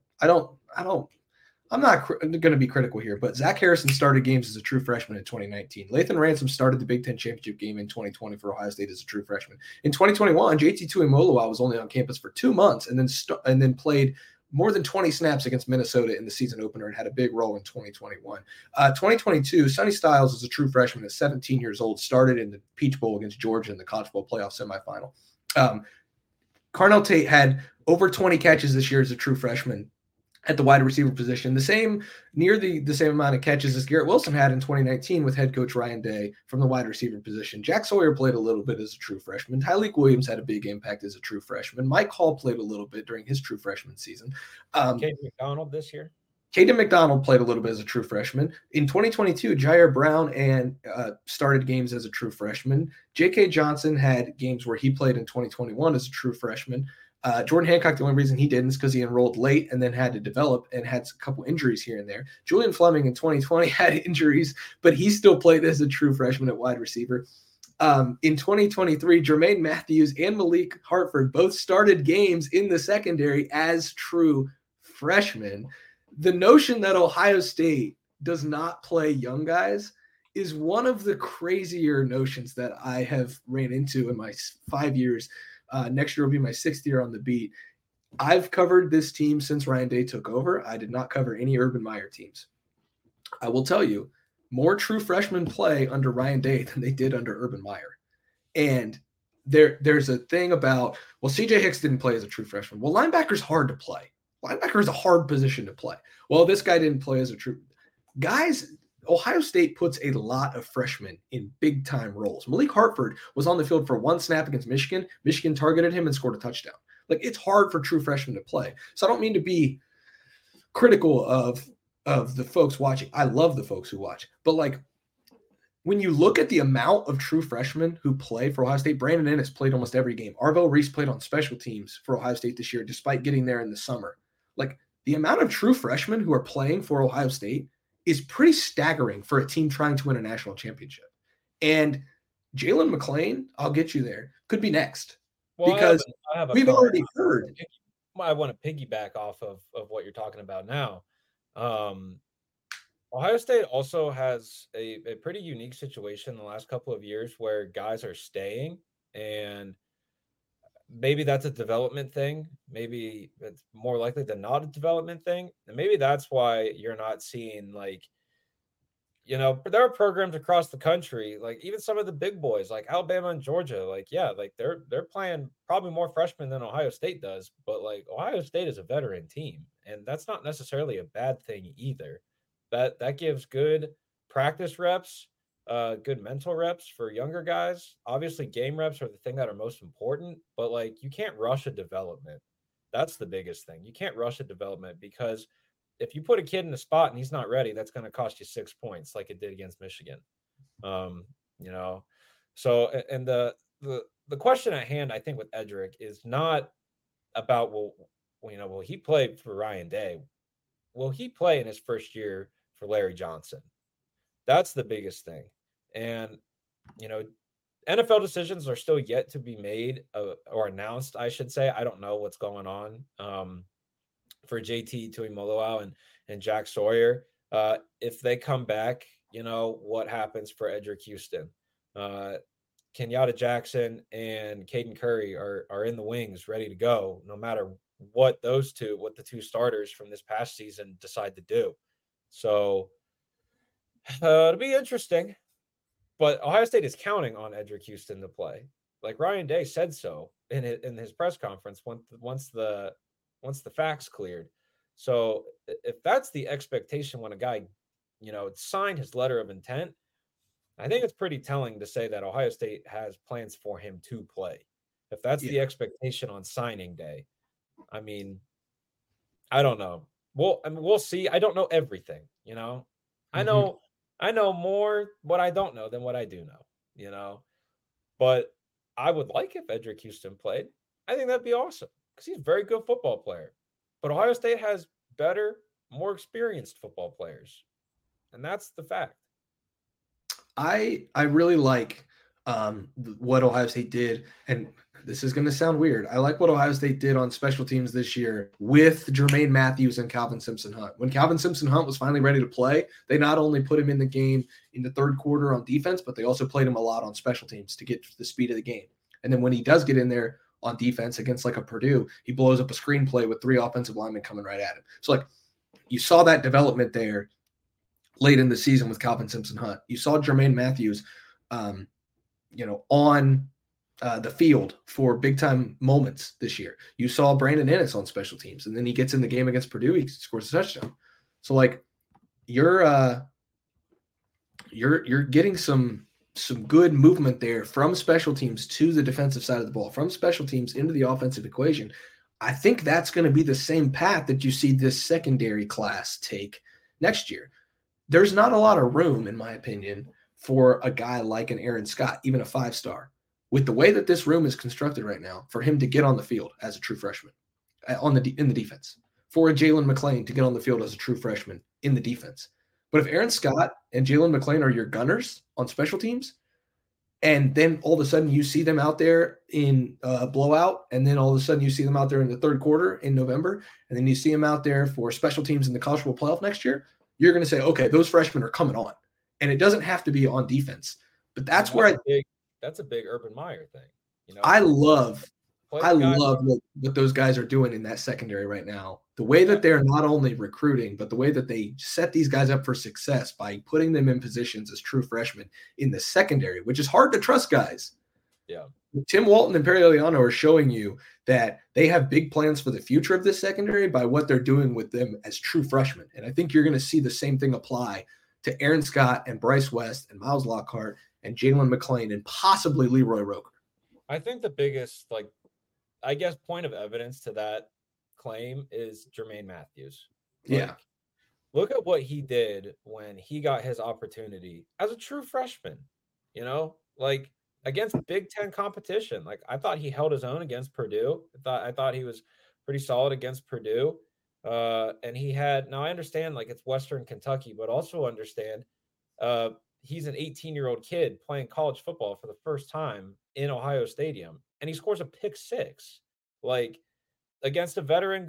not going to be critical here, but Zach Harrison started games as a true freshman in 2019. Lathan Ransom started the Big Ten championship game in 2020 for Ohio State as a true freshman. In 2021, JT Tuimoloau was only on campus for 2 months and then played more than 20 snaps against Minnesota in the season opener and had a big role in 2021. 2022, Sonny Styles is a true freshman at 17 years old, started in the Peach Bowl against Georgia in the College Bowl playoff semifinal. Carnell Tate had over 20 catches this year as a true freshman at the wide receiver position, near the same amount of catches as Garrett Wilson had in 2019 with head coach Ryan Day from the wide receiver position. Jack Sawyer played a little bit as a true freshman. Tyleik Williams had a big impact as a true freshman. Mike Hall played a little bit during his true freshman season. Caden McDonald this year? Caden McDonald played a little bit as a true freshman. In 2022, Jair Brown started games as a true freshman. J.K. Johnson had games where he played in 2021 as a true freshman. Jordan Hancock, the only reason he didn't is because he enrolled late and then had to develop and had a couple injuries here and there. Julian Fleming in 2020 had injuries, but he still played as a true freshman at wide receiver. In 2023, Jermaine Matthews and Malik Hartford both started games in the secondary as true freshman. The notion that Ohio State does not play young guys is one of the crazier notions that I have ran into in my 5 years. Next year will be my 6th year on the beat. I've covered this team since Ryan Day took over. I did not cover any Urban Meyer teams. I will tell you, more true freshmen play under Ryan Day than they did under Urban Meyer. And there's a thing about, well, CJ Hicks didn't play as a true freshman. Well, linebacker's hard to play. Linebacker is a hard position to play. Well, this guy didn't play as a true. Guys, Ohio State puts a lot of freshmen in big-time roles. Malik Hartford was on the field for 1 snap against Michigan. Michigan targeted him and scored a touchdown. Like, it's hard for true freshmen to play. So I don't mean to be critical of the folks watching. I love the folks who watch. But, like, when you look at the amount of true freshmen who play for Ohio State, Brandon Ennis played almost every game. Arvell Reese played on special teams for Ohio State this year, despite getting there in the summer. Like, the amount of true freshmen who are playing for Ohio State is pretty staggering for a team trying to win a national championship. And Jalen McLean, I'll get you there, could be next. Well, because we've already heard. I want to piggyback off of what you're talking about now. Ohio State also has a pretty unique situation in the last couple of years where guys are staying, and maybe that's a development thing. Maybe it's more likely than not a development thing. And maybe that's why you're not seeing, like, you know, there are programs across the country, like even some of the big boys like Alabama and Georgia, like, yeah, like they're playing probably more freshmen than Ohio State does, but like Ohio State is a veteran team, and that's not necessarily a bad thing either. That gives good practice reps, good mental reps for younger guys. Obviously, game reps are the thing that are most important, but like you can't rush a development. That's the biggest thing. You can't rush a development, because if you put a kid in a spot and he's not ready, that's going to cost you 6 points, like it did against Michigan. You know, so, and the question at hand, I think, with Edric is not about, well, you know, will he play for Ryan Day? Will he play in his first year for Larry Johnson? That's the biggest thing. And, you know, NFL decisions are still yet to be made or announced, I should say. I don't know what's going on for JT Tuimoloau and Jack Sawyer. If they come back, you know, what happens for Edric Houston? Kenyatta Jackson and Caden Curry are in the wings, ready to go, no matter what the two starters from this past season decide to do. So it'll be interesting. But Ohio State is counting on Edric Houston to play. Like Ryan Day said so in his press conference once the facts cleared. So if that's the expectation when a guy, you know, signed his letter of intent, I think it's pretty telling to say that Ohio State has plans for him to play. If that's the expectation on signing day, I mean, I don't know. We'll see. I don't know everything, you know. Mm-hmm. I know more what I don't know than what I do know, you know. But I would like if Edric Houston played. I think that'd be awesome because he's a very good football player. But Ohio State has better, more experienced football players. And that's the fact. I really like what Ohio State did, and this is going to sound weird. I like what Ohio State did on special teams this year with Jermaine Matthews and Calvin Simpson-Hunt. When Calvin Simpson-Hunt was finally ready to play, they not only put him in the game in the third quarter on defense, but they also played him a lot on special teams to get the speed of the game. And then when he does get in there on defense against like a Purdue, he blows up a screenplay with 3 offensive linemen coming right at him. So like you saw that development there late in the season with Calvin Simpson-Hunt. You saw Jermaine Matthews, you know, on the field for big-time moments this year. You saw Brandon Ennis on special teams, and then he gets in the game against Purdue, he scores a touchdown. So, like, you're getting some good movement there from special teams to the defensive side of the ball, from special teams into the offensive equation. I think that's going to be the same path that you see this secondary class take next year. There's not a lot of room, in my opinion, for a guy like an Aaron Scott, even a 5-star, with the way that this room is constructed right now, for him to get on the field as a true freshman in the defense, for a Jalen McLean to get on the field as a true freshman in the defense. But if Aaron Scott and Jalen McLean are your gunners on special teams, And then all of a sudden you see them out there in blowout, and then all of a sudden you see them out there in the third quarter in November, and then you see them out there for special teams in the college football playoff next year, you're going to say, okay, those freshmen are coming on. And it doesn't have to be on defense. But that's that's a big Urban Meyer thing. You know, I love what those guys are doing in that secondary right now. The way that they're not only recruiting, but the way that they set these guys up for success by putting them in positions as true freshmen in the secondary, which is hard to trust guys. Yeah. Tim Walton and Perry Eliano are showing you that they have big plans for the future of this secondary by what they're doing with them as true freshmen. And I think you're going to see the same thing apply to Aaron Scott and Bryce West and Miles Lockhart and Jalen McLean and possibly Leroy Roker. I think the biggest, point of evidence to that claim is Jermaine Matthews. Look at what he did when he got his opportunity as a true freshman, against Big Ten competition. I thought he held his own against Purdue. I thought he was pretty solid against Purdue. And he had, now I understand it's Western Kentucky, but also understand he's an 18-year-old kid playing college football for the first time in Ohio Stadium, and he scores a pick six, against a veteran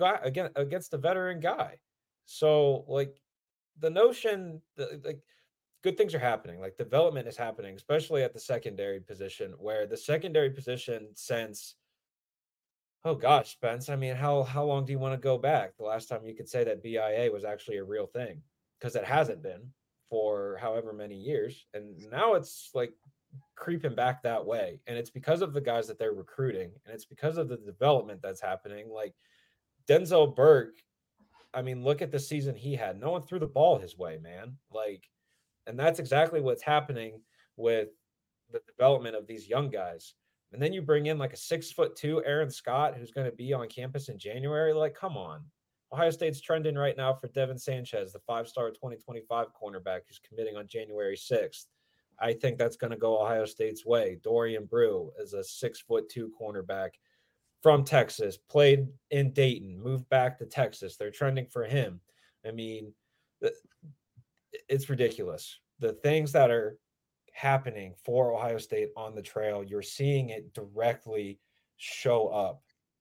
guy. So the notion that good things are happening, development is happening, especially at the secondary position, where the secondary position since, oh gosh, Spence, I mean, how long do you want to go back? The last time you could say that BIA was actually a real thing, because it hasn't been for however many years. And now it's creeping back that way. And it's because of the guys that they're recruiting. And it's because of the development that's happening. Denzel Burke, I mean, look at the season he had. No one threw the ball his way, man. And that's exactly what's happening with the development of these young guys. And then you bring in a 6'2" Aaron Scott, who's going to be on campus in January. Come on. Ohio State's trending right now for Devin Sanchez, the 5-star 2025 cornerback who's committing on January 6th. I think that's going to go Ohio State's way. Dorian Brew is a 6'2" cornerback from Texas, played in Dayton, moved back to Texas. They're trending for him. I mean, it's ridiculous. The things that are happening for Ohio State on the trail, you're seeing it directly show up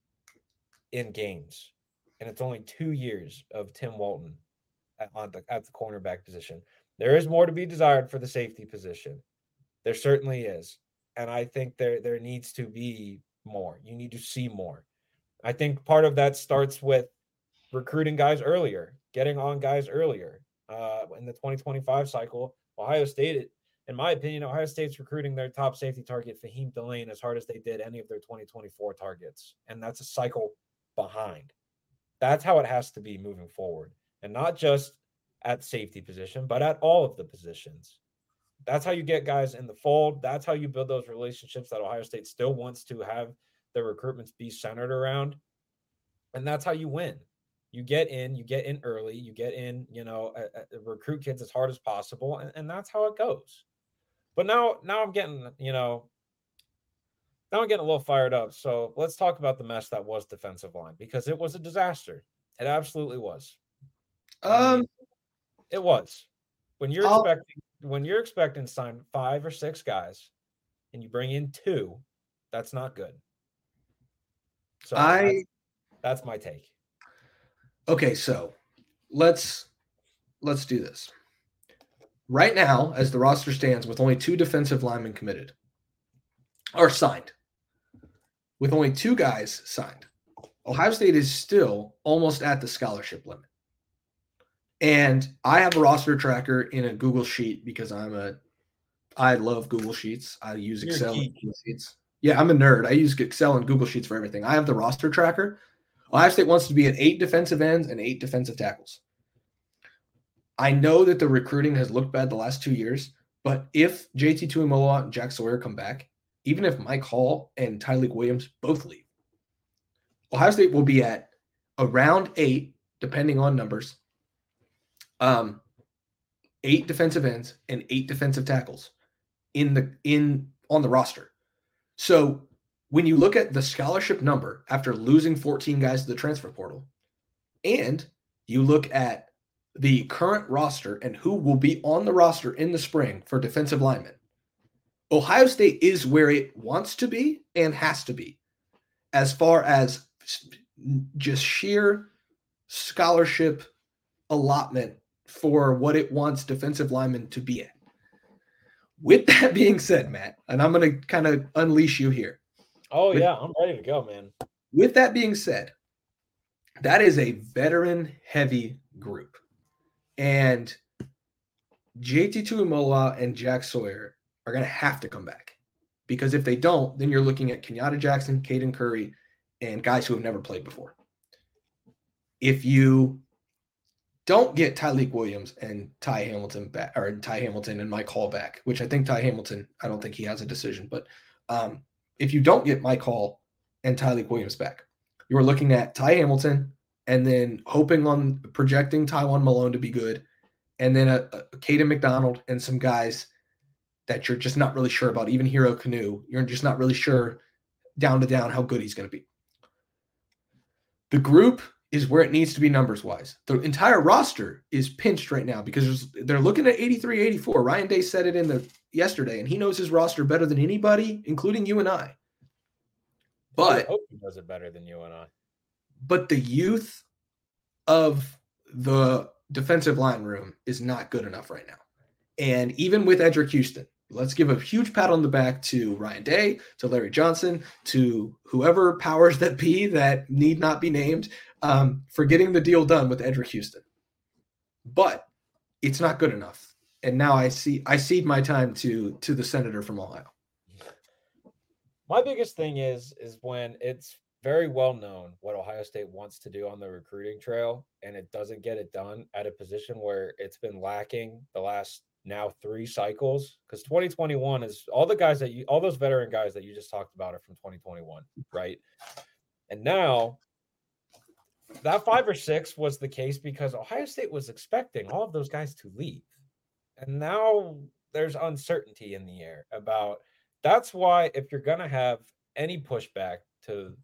in games. And it's only 2 years of Tim Walton at the cornerback position. There is more to be desired for the safety position. There certainly is. And I think there needs to be more. You need to see more. I think part of that starts with recruiting guys earlier, getting on guys earlier. In the 2025 cycle, Ohio State, in my opinion, Ohio State's recruiting their top safety target, Fahim Delane, as hard as they did any of their 2024 targets. And that's a cycle behind. That's how it has to be moving forward. And not just at safety position, but at all of the positions. That's how you get guys in the fold. That's how you build those relationships that Ohio State still wants to have their recruitments be centered around. And that's how you win. You get in early, you get in, recruit kids as hard as possible. And that's how it goes. But now I'm getting, now I'm getting a little fired up. So let's talk about the mess that was defensive line, because it was a disaster. It absolutely was. It was. When you're expecting to sign 5 or 6 guys and you bring in 2, that's not good. So that's my take. Okay, so let's do this. Right now, as the roster stands, with only 2 defensive linemen committed or signed, with only 2 guys signed, Ohio State is still almost at the scholarship limit. And I have a roster tracker in a Google Sheet because I love Google Sheets. I use Excel and Google Sheets. Yeah, I'm a nerd. I use Excel and Google Sheets for everything. I have the roster tracker. Ohio State wants to be at 8 defensive ends and 8 defensive tackles. I know that the recruiting has looked bad the last 2 years, but if JT Tuimoloau and Jack Sawyer come back, even if Mike Hall and Tyleik Williams both leave, Ohio State will be at around 8, depending on numbers, 8 defensive ends and 8 defensive tackles on the roster. So when you look at the scholarship number after losing 14 guys to the transfer portal, and you look at the current roster and who will be on the roster in the spring for defensive linemen, Ohio State is where it wants to be and has to be as far as just sheer scholarship allotment for what it wants defensive linemen to be at. With that being said, Matt, and I'm going to kind of unleash you here. Oh, yeah, I'm ready to go, man. With that being said, that is a veteran-heavy group. And JT Tuimoloau and Jack Sawyer are going to have to come back. Because if they don't, then you're looking at Kenyatta Jackson, Caden Curry, and guys who have never played before. If you don't get Tyleik Williams and Ty Hamilton back, or Ty Hamilton and Mike Hall back, which I think Ty Hamilton, I don't think he has a decision, but if you don't get Mike Hall and Tyleik Williams back, you are looking at Ty Hamilton and then hoping on projecting Tywone Malone to be good, and then a Caden McDonald and some guys that you're just not really sure about. Even Hero Canoe, you're just not really sure down to down how good he's going to be. The group is where it needs to be numbers-wise. The entire roster is pinched right now because they're looking at 83, 84. Ryan Day said it yesterday, and he knows his roster better than anybody, including you and I. But I hope he does it better than you and I. But the youth of the defensive line room is not good enough right now. And even with Edric Houston, let's give a huge pat on the back to Ryan Day, to Larry Johnson, to whoever powers that be that need not be named, for getting the deal done with Edric Houston. But it's not good enough. And now I cede my time to the senator from Ohio. My biggest thing is when it's very well known what Ohio State wants to do on the recruiting trail, and it doesn't get it done at a position where it's been lacking the last now 3 cycles, because 2021 is all those veteran guys that you just talked about are from 2021, right? And now that 5 or 6 was the case because Ohio State was expecting all of those guys to leave. And now there's uncertainty in the air about. That's why if you're going to have any pushback to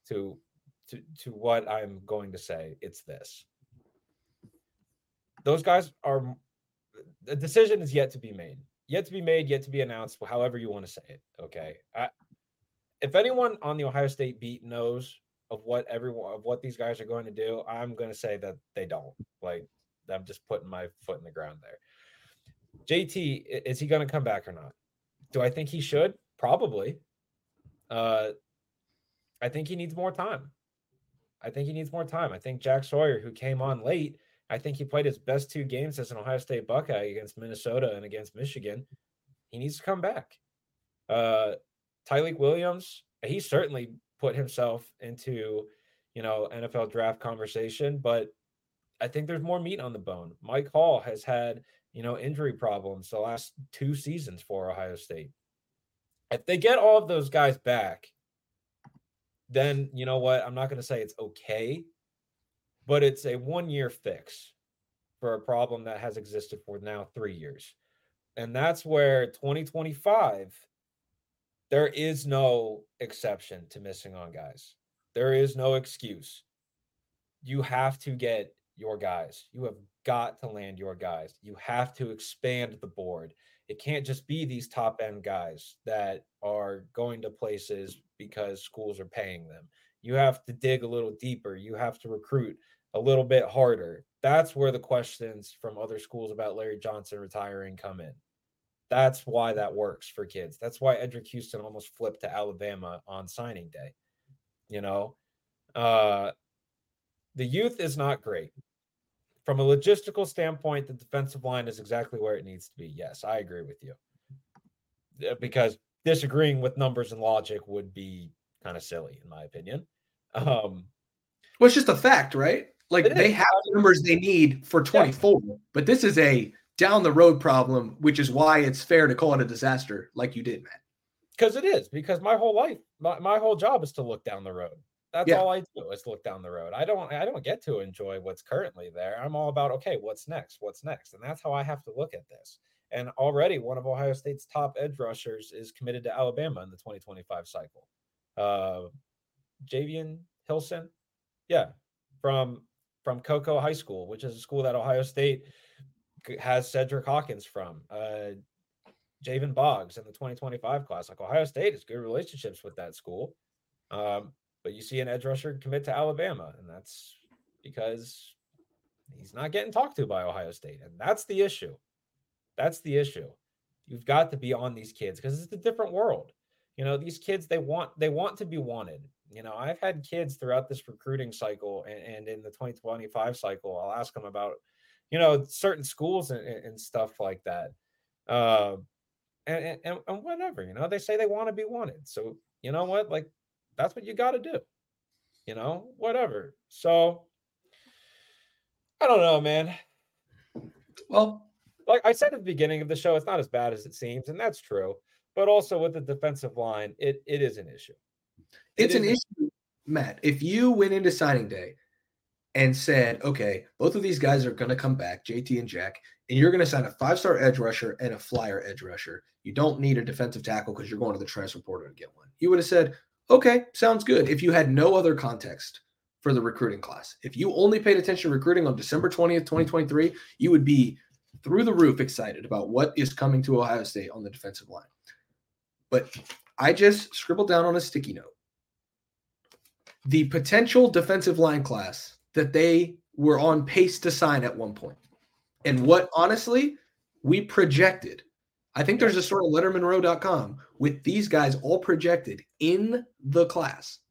what I'm going to say, it's this. Those guys are – the decision is yet to be made. Yet to be made, yet to be announced, however you want to say it, okay? If anyone on the Ohio State beat knows of what these guys are going to do, I'm going to say that they don't. Like, I'm just putting my foot in the ground there. JT, is he going to come back or not? Do I think he should? Probably. I think he needs more time. I think Jack Sawyer, who came on late, I think he played his best 2 games as an Ohio State Buckeye against Minnesota and against Michigan. He needs to come back. Tyleik Williams, he certainly put himself into, NFL draft conversation, but I think there's more meat on the bone. Mike Hall has had, injury problems the last 2 seasons for Ohio State. If they get all of those guys back, then you know what? I'm not going to say it's okay, but it's a 1-year fix for a problem that has existed for now 3 years. And that's where 2025, there is no exception to missing on guys. There is no excuse. You have to get your guys. You have got to land your guys. You have to expand the board. It can't just be these top-end guys that are going to places because schools are paying them. You have to dig a little deeper. You have to recruit a little bit harder. That's where the questions from other schools about Larry Johnson retiring come in. That's why that works for kids. That's why Edric Houston almost flipped to Alabama on signing day. The youth is not great. From a logistical standpoint, the defensive line is exactly where it needs to be. Yes, I agree with you. Because disagreeing with numbers and logic would be kind of silly, in my opinion. Well, it's just a fact, right? Like, they have the numbers they need for 24, but this is a down-the-road problem, which is why it's fair to call it a disaster like you did, Matt. Because it is. Because my whole life, my whole job is to look down the road. That's all I do is look down the road. I don't get to enjoy what's currently there. I'm all about, okay, what's next? And that's how I have to look at this. And already one of Ohio State's top edge rushers is committed to Alabama in the 2025 cycle. Javian Hilson, from Cocoa High School, which is a school that Ohio State has Cedric Hawkins from. Javen Boggs in the 2025 class. Like Ohio State has good relationships with that school. But you see an edge rusher commit to Alabama, and that's because he's not getting talked to by Ohio State. And that's the issue. That's the issue. You've got to be on these kids because it's a different world. These kids, they want to be wanted. I've had kids throughout this recruiting cycle and in the 2025 cycle. I'll ask them about, certain schools and stuff like that. And whatever, they say they want to be wanted. So you know what? Like, that's what you got to do, whatever. So I don't know, man. Well, like I said at the beginning of the show, it's not as bad as it seems, and that's true. But also with the defensive line, it is an issue. It's an issue, Matt. If you went into signing day and said, okay, both of these guys are going to come back, JT and Jack, and you're going to sign a 5-star edge rusher and a flyer edge rusher. You don't need a defensive tackle because you're going to the transfer portal to get one. You would have said, okay, sounds good. If you had no other context for the recruiting class, if you only paid attention to recruiting on December 20th, 2023, you would be through the roof excited about what is coming to Ohio State on the defensive line. But I just scribbled down on a sticky note the potential defensive line class that they were on pace to sign at one point. And what, honestly, we projected. I think there's a story on LettermanRow.com with these guys all projected in the class.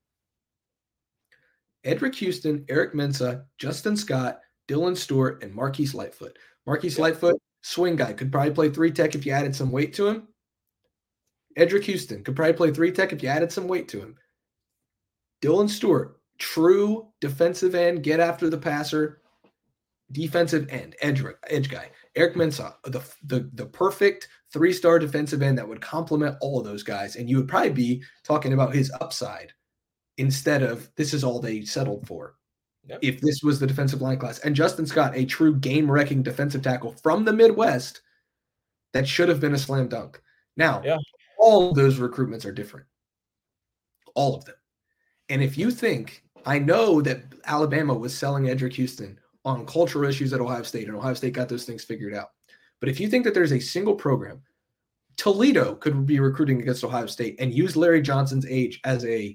Edric Houston, Eric Mensah, Justin Scott, Dylan Stewart, and Marquise Lightfoot. Marquise Lightfoot, swing guy, could probably play 3-tech if you added some weight to him. Edric Houston could probably play 3-tech if you added some weight to him. Dylan Stewart, true defensive end, get after the passer, defensive end, edge guy. Eric Mensah, the perfect 3-star defensive end that would complement all of those guys. And you would probably be talking about his upside instead of this is all they settled for. Yep. If this was the defensive line class. And Justin Scott, a true game-wrecking defensive tackle from the Midwest that should have been a slam dunk. Now, all of those recruitments are different. All of them. And if you think, I know that Alabama was selling Edric Houston on cultural issues at Ohio State, and Ohio State got those things figured out. But if you think that there's a single program, Toledo could be recruiting against Ohio State and use Larry Johnson's age as a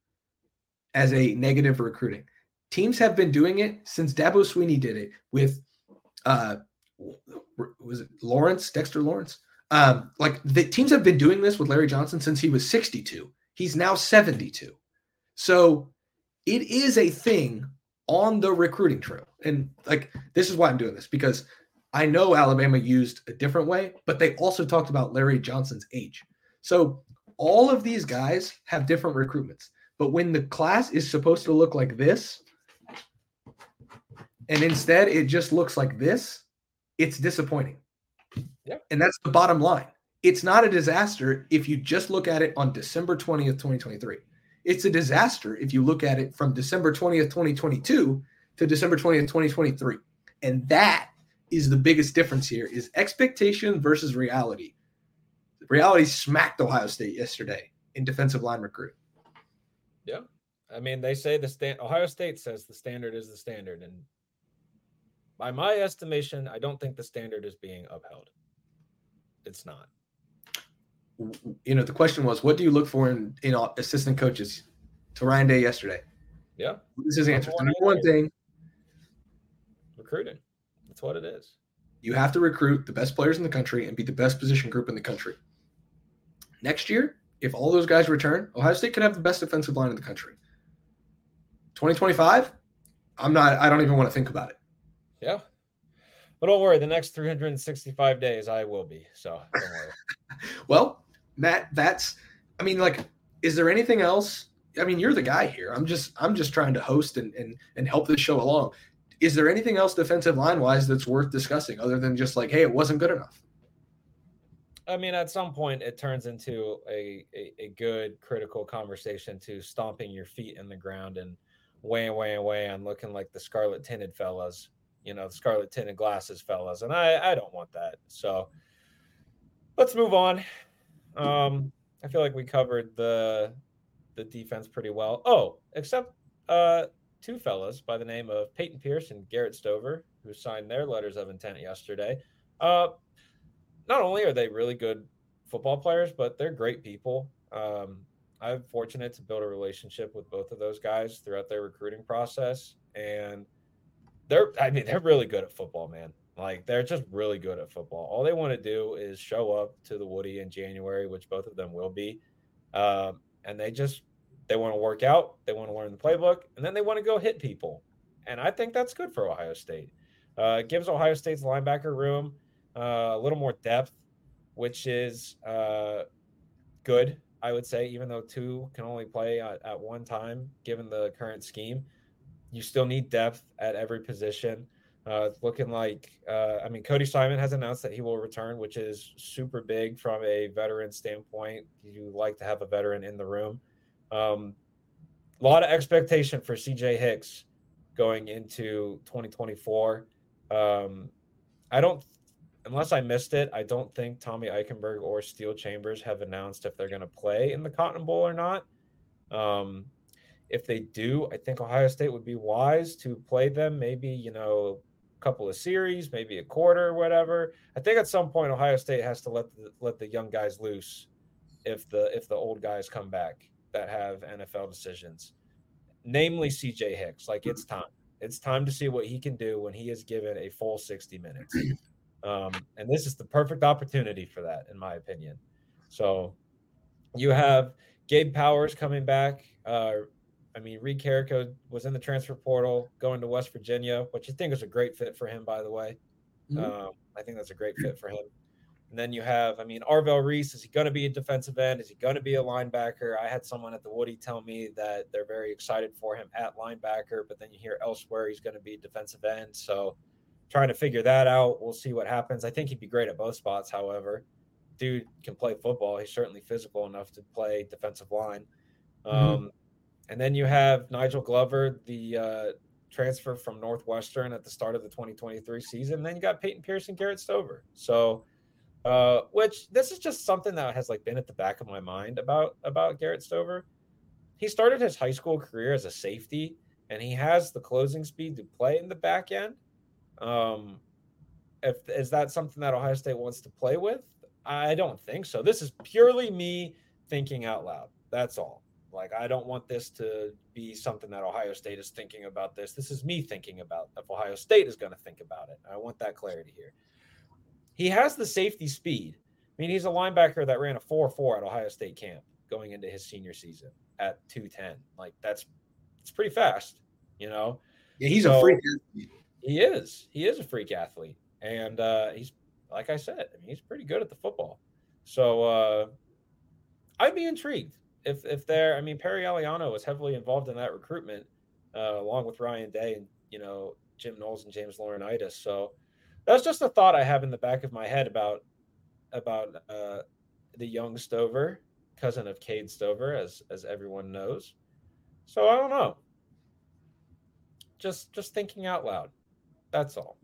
negative recruiting. Teams have been doing it since Dabo Swinney did it with, was it Lawrence, Dexter Lawrence? Like the teams have been doing this with Larry Johnson since he was 62. He's now 72. So it is a thing on the recruiting trail. And like, this is why I'm doing this, because I know Alabama used a different way, but they also talked about Larry Johnson's age. So all of these guys have different recruitments. But when the class is supposed to look like this, and instead it just looks like this, it's disappointing. Yeah. And that's the bottom line. It's not a disaster if you just look at it on December 20th, 2023. It's a disaster if you look at it from December 20th, 2022 to December 20th, 2023. And that is the biggest difference here is expectation versus reality. Reality smacked Ohio State yesterday in defensive line recruiting. Yeah. I mean, they say Ohio State says the standard is the standard. And by my estimation, I don't think the standard is being upheld. It's not. You know, the question was, what do you look for in assistant coaches to Ryan Day yesterday? Yeah. This is the answer. The number one thing. Recruiting. That's what it is. You have to recruit the best players in the country and be the best position group in the country. Next year, if all those guys return, Ohio State could have the best defensive line in the country. 2025, I don't even want to think about it. Yeah. But don't worry, the next 365 days I will be. So don't worry. Well, Matt, is there anything else? I mean, you're the guy here. I'm just trying to host and help this show along. Is there anything else defensive line wise that's worth discussing other than just like, hey, it wasn't good enough? I mean, at some point it turns into a good critical conversation to stomping your feet in the ground and weighing and looking like the scarlet tinted fellas, the scarlet tinted glasses fellas. And I don't want that. So let's move on. I feel like we covered the defense pretty well. Oh, except two fellas by the name of Peyton Pierce and Garrett Stover, who signed their letters of intent yesterday. Not only are they really good football players, but they're great people. I'm fortunate to build a relationship with both of those guys throughout their recruiting process, and they're really good at football, man. Like they're just really good at football. All they want to do is show up to the Woody in January, which both of them will be, and they want to work out, they want to learn the playbook, and then they want to go hit people. And I think that's good for Ohio State. It gives Ohio State's linebacker room a little more depth, which is good, I would say, even though two can only play at one time, given the current scheme. You still need depth at every position. It's looking like, Cody Simon has announced that he will return, which is super big from a veteran standpoint. You like to have a veteran in the room. A lot of expectation for CJ Hicks going into 2024. I don't, unless I missed it, I don't think Tommy Eichenberg or Steel Chambers have announced if they're going to play in the Cotton Bowl or not. If they do, I think Ohio State would be wise to play them maybe, a couple of series, maybe a quarter or whatever. I think at some point Ohio State has to let the young guys loose if the old guys come back that have NFL decisions, namely CJ Hicks. Like it's time. It's time to see what he can do when he is given a full 60 minutes. And this is the perfect opportunity for that, in my opinion. So you have Gabe Powers coming back. Reed Carrico was in the transfer portal going to West Virginia, which I think is a great fit for him, by the way. I think that's a great fit for him. And then you have, Arvell Reese. Is he going to be a defensive end? Is he going to be a linebacker? I had someone at the Woody tell me that they're very excited for him at linebacker, but then you hear elsewhere he's going to be a defensive end. So trying to figure that out. We'll see what happens. I think he'd be great at both spots, however. Dude can play football. He's certainly physical enough to play defensive line. And then you have Nigel Glover, the transfer from Northwestern at the start of the 2023 season. And then you got Peyton Pierce and Garrett Stover. So, which this is just something that has been at the back of my mind about Garrett Stover. He started his high school career as a safety, and he has the closing speed to play in the back end. Is that something that Ohio State wants to play with? I don't think so. This is purely me thinking out loud. That's all. I don't want this to be something that Ohio State is thinking about this. This is me thinking about if Ohio State is going to think about it. I want that clarity here. He has the safety speed. He's a linebacker that ran a 4.4 at Ohio State camp going into his senior season at 210. It's pretty fast, Yeah, he's a freak athlete. He is. He is a freak athlete. And he's, like I said, he's pretty good at the football. So I'd be intrigued. If they're, Perry Eliano was heavily involved in that recruitment, along with Ryan Day and, Jim Knowles and James Laurinaitis. So that's just a thought I have in the back of my head about the young Stover, cousin of Cade Stover, as everyone knows. So I don't know. Just thinking out loud. That's all.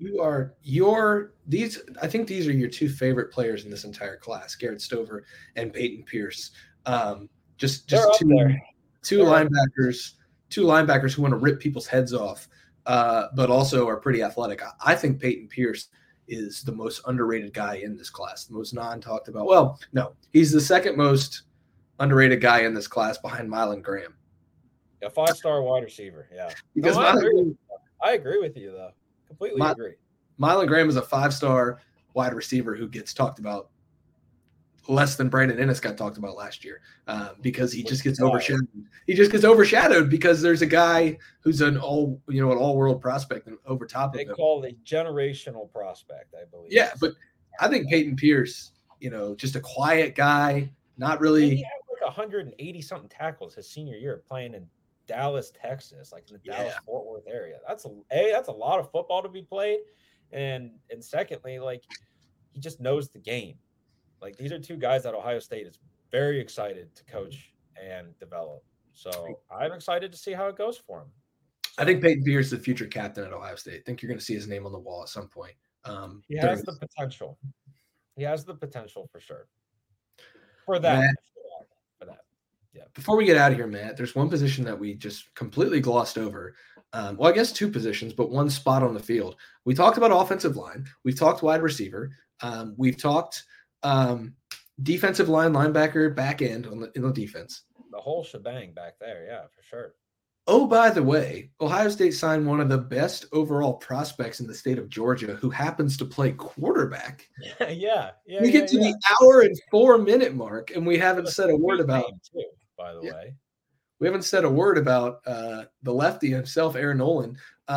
I think these are your two favorite players in this entire class, Garrett Stover and Peyton Pierce. Just two linebackers who want to rip people's heads off, but also are pretty athletic. I think Peyton Pierce is the most underrated guy in this class, the most non-talked about. Well, no, he's the second most underrated guy in this class behind Mylan Graham. A 5-star wide receiver, yeah. Because I agree with you, though. Completely agree. Mylan Graham is a 5-star wide receiver who gets talked about less than Brandon Ennis got talked about last year, because he just gets overshadowed. He just gets overshadowed because there's a guy who's an all-world prospect and over top of him. They call it a generational prospect, I believe. Yeah, but I think Peyton Pierce, just a quiet guy, not really. He had 180 something tackles his senior year playing in Dallas, Texas, in the Dallas-Fort Worth area. That's a lot of football to be played, and secondly, he just knows the game. These are two guys that Ohio State is very excited to coach and develop. So I'm excited to see how it goes for him. I think Peyton Pierce is the future captain at Ohio State. I think you're going to see his name on the wall at some point. He has the potential. He has the potential for sure. For that. Yeah. Before we get out of here, Matt, there's one position that we just completely glossed over. Well, I guess two positions, but one spot on the field. We talked about offensive line. We've talked wide receiver. We've talked defensive line, linebacker, back end in the defense. The whole shebang back there, yeah, for sure. Oh, by the way, Ohio State signed one of the best overall prospects in the state of Georgia who happens to play quarterback. Yeah. We get to the hour and 4-minute mark, and we haven't said a word about name too, by the way. We haven't said a word about the lefty himself, Aaron Nolan.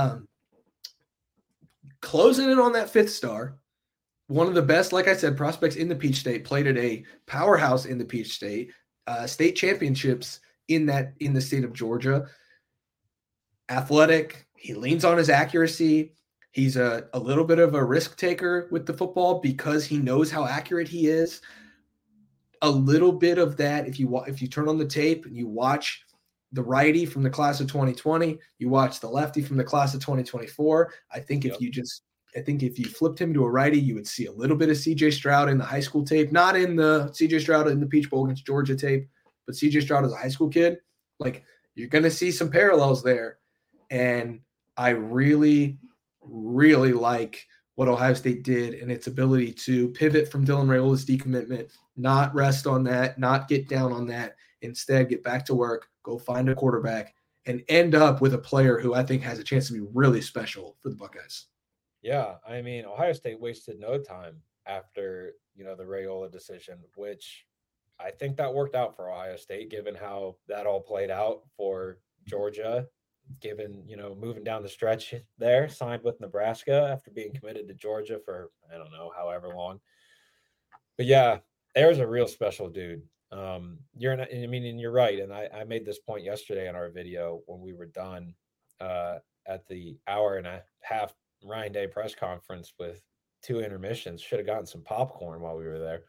Closing in on that 5th star, one of the best, like I said, prospects in the Peach State, played at a powerhouse in the Peach State, state championships in the state of Georgia. Athletic, he leans on his accuracy. He's a little bit of a risk taker with the football because he knows how accurate he is. A little bit of that, if you turn on the tape and you watch the righty from the class of 2020, you watch the lefty from the class of 2024. I think if you flipped him to a righty, you would see a little bit of CJ Stroud in the high school tape, not in the CJ Stroud in the Peach Bowl against Georgia tape, but CJ Stroud as a high school kid. Like, you're going to see some parallels there. And I really, really like what Ohio State did and its ability to pivot from Dylan Raiola's decommitment, not rest on that, not get down on that, instead get back to work, go find a quarterback, and end up with a player who I think has a chance to be really special for the Buckeyes. Yeah, I mean, Ohio State wasted no time after, the Raiola decision, which I think that worked out for Ohio State, given how that all played out for Georgia, given, moving down the stretch there, signed with Nebraska after being committed to Georgia for, I don't know, however long. But yeah, Ayer's a real special dude. You're right. And I made this point yesterday in our video when we were done at the hour and a half Ryan Day press conference with 2 intermissions. Should have gotten some popcorn while we were there.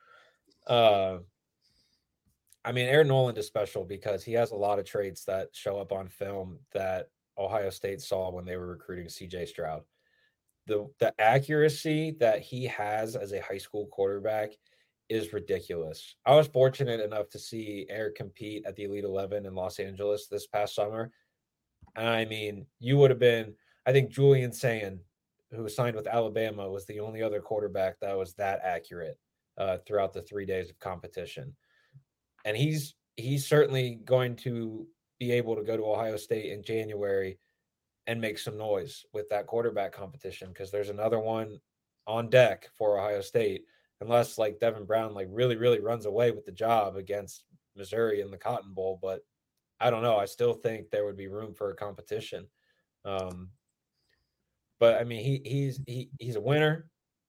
Aaron Noland is special because he has a lot of traits that show up on film that Ohio State saw when they were recruiting CJ Stroud. The accuracy that he has as a high school quarterback is ridiculous. I was fortunate enough to see Air compete at the Elite 11 in Los Angeles this past summer. I mean, you would have been, I think Julian Sayin, who signed with Alabama, was the only other quarterback that was that accurate throughout the 3 days of competition. And he's certainly going to be able to go to Ohio State in January and make some noise with that quarterback competition, because there's another one on deck for Ohio State, unless like Devin Brown really, really runs away with the job against Missouri in the Cotton Bowl. But I don't know. I still think there would be room for a competition. But I mean, he's a winner,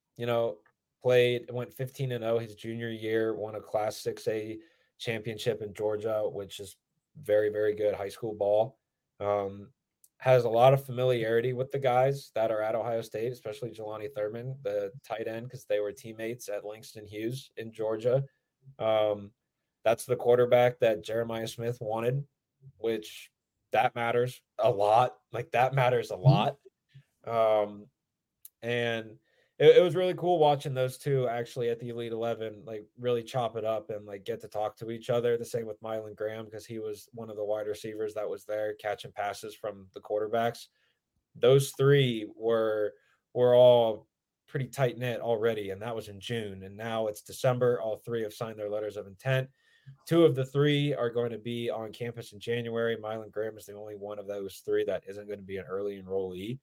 went 15-0 his junior year, won a Class 6A championship in Georgia, which is very, very good high school ball. Has a lot of familiarity with the guys that are at Ohio State, especially Jelani Thurman, the tight end, because they were teammates at Langston Hughes in Georgia. That's the quarterback that Jeremiah Smith wanted, which that matters a lot. Like, that matters a lot. And it was really cool watching those two actually at the Elite 11, like really chop it up and like get to talk to each other. The same with Mylan Graham, because he was one of the wide receivers that was there catching passes from the quarterbacks. Those 3 were all pretty tight knit already, and that was in June. And now it's December. All 3 have signed their letters of intent. 2 of the 3 are going to be on campus in January. Mylan Graham is the only one of those 3 that isn't going to be an early enrollee.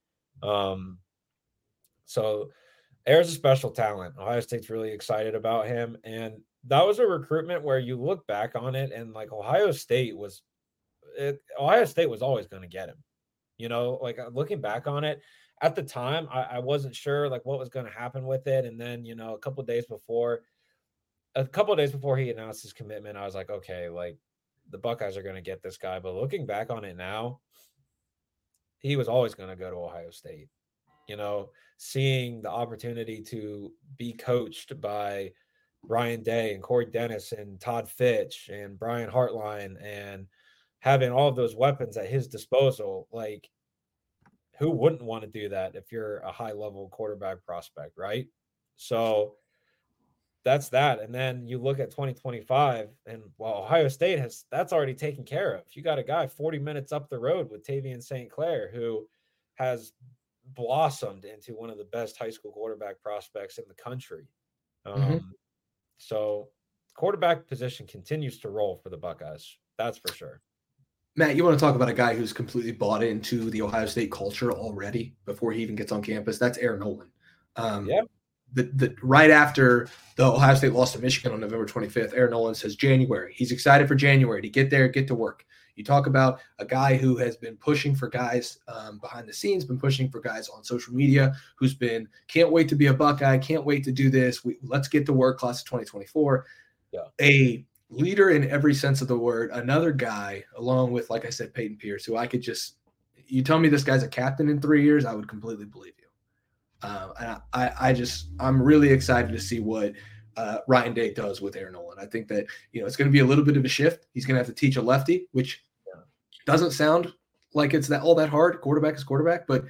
So Ayer's a special talent. Ohio State's really excited about him. And that was a recruitment where you look back on it and like Ohio State was always going to get him. Like looking back on it at the time, I wasn't sure like what was going to happen with it. And then, a couple of days before he announced his commitment, I was like, okay, like the Buckeyes are going to get this guy. But looking back on it now, he was always going to go to Ohio State. Seeing the opportunity to be coached by Ryan Day and Corey Dennis and Todd Fitch and Brian Hartline and having all of those weapons at his disposal, like who wouldn't want to do that if you're a high level quarterback prospect, right? So that's that. And then you look at 2025 and Ohio State that's already taken care of. You got a guy 40 minutes up the road with Tavian St. Clair who has blossomed into one of the best high school quarterback prospects in the country. So quarterback position continues to roll for the Buckeyes. That's for sure. Matt, you want to talk about a guy who's completely bought into the Ohio State culture already before he even gets on campus? That's Aaron Nolan. Yeah. Right after the Ohio State lost to Michigan on November 25th, Aaron Nolan says January. He's excited for January to get there, get to work. You talk about a guy who has been pushing for guys behind the scenes, been pushing for guys on social media, who's been, can't wait to be a Buckeye, can't wait to do this. Let's get to work, class of 2024. Yeah. A leader in every sense of the word, another guy, along with, like I said, Peyton Pierce, who I could just, you tell me this guy's a captain in 3 years, I would completely believe you. And I'm really excited to see what Ryan Day does with Aaron Nolan. I think that, it's going to be a little bit of a shift. He's going to have to teach a lefty, which doesn't sound like it's all that hard. Quarterback is quarterback, but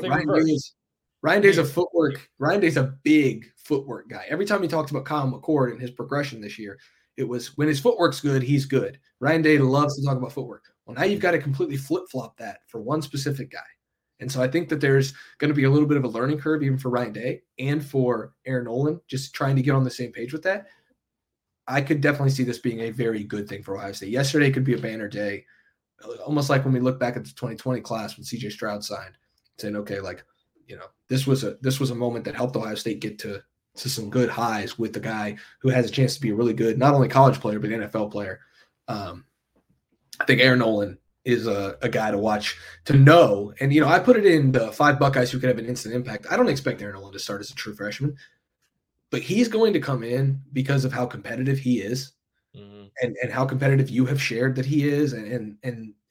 Ryan Day's a footwork. Ryan Day's a big footwork guy. Every time he talks about Kyle McCord and his progression this year, it was when his footwork's good, he's good. Ryan Day loves to talk about footwork. Well, now you've got to completely flip-flop that for one specific guy. And so I think that there's going to be a little bit of a learning curve even for Ryan Day and for Aaron Nolan, just trying to get on the same page with that. I could definitely see this being a very good thing for Ohio State. Yesterday could be a banner day, almost like when we look back at the 2020 class when CJ Stroud signed, saying, okay, this was a moment that helped Ohio State get to some good highs with the guy who has a chance to be a really good, not only college player, but NFL player. I think Aaron Nolan is a guy to watch, to know. And, I put it in the 5 Buckeyes who could have an instant impact. I don't expect Aaron Nolan to start as a true freshman, but he's going to come in because of how competitive he is and how competitive you have shared that he is. And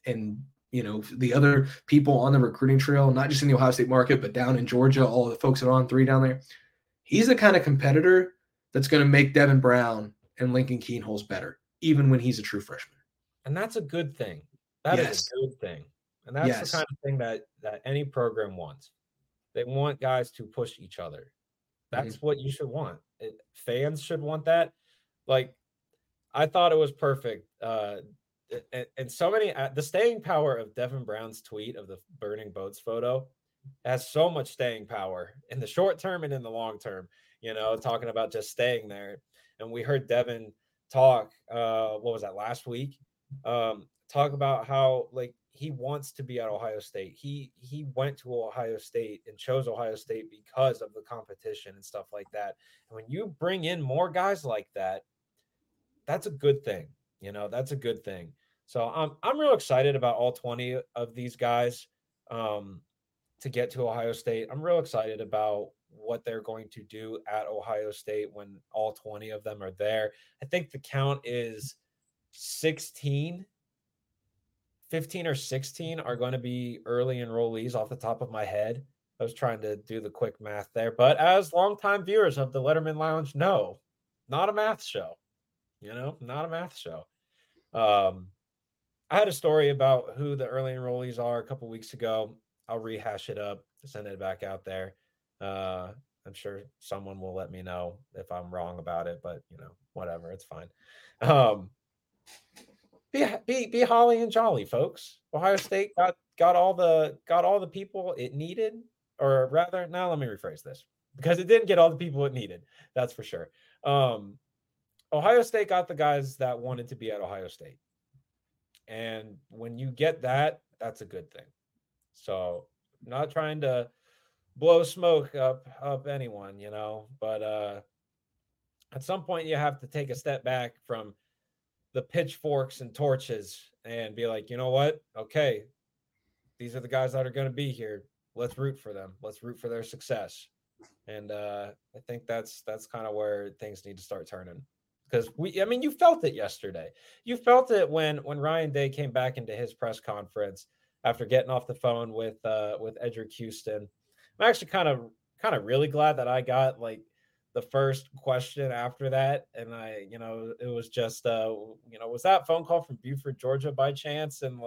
the other people on the recruiting trail, not just in the Ohio State market, but down in Georgia, all the folks that are on 3 down there. He's the kind of competitor that's going to make Devin Brown and Lincoln Kienholz better, even when he's a true freshman. And that's a good thing. That is a good thing. And that's the kind of thing that any program wants. They want guys to push each other. That's what you should want. Fans should want that. Like, I thought it was perfect. And so many, the staying power of Devin Brown's tweet of the burning boats photo has so much staying power in the short term and in the long term, talking about just staying there. And we heard Devin talk, what was that, last week? Talk about how, he wants to be at Ohio State. He went to Ohio State and chose Ohio State because of the competition and stuff like that. And when you bring in more guys like that, that's a good thing. That's a good thing. So I'm real excited about all 20 of these guys to get to Ohio State. I'm real excited about what they're going to do at Ohio State when all 20 of them are there. I think the count is 15 or 16 are going to be early enrollees off the top of my head. I was trying to do the quick math there, but as longtime viewers of the Letterman Lounge know, not a math show, not a math show. I had a story about who the early enrollees are a couple weeks ago. I'll rehash it up, send it back out there. I'm sure someone will let me know if I'm wrong about it, but whatever, it's fine. Be holly and jolly, folks. Ohio State got all the people it needed, or rather, now let me rephrase this, because it didn't get all the people it needed. That's for sure. Ohio State got the guys that wanted to be at Ohio State, and when you get that, that's a good thing. So, I'm not trying to blow smoke up anyone, but at some point you have to take a step back from the pitchforks and torches and be like, you know what? Okay, these are the guys that are going to be here. Let's root for them. Let's root for their success. And I think that's kind of where things need to start turning. Because you felt it yesterday. You felt it when Ryan Day came back into his press conference after getting off the phone with Edric Houston. I'm actually kind of really glad that I got the first question after that. And it was just, was that phone call from Buford, Georgia by chance? And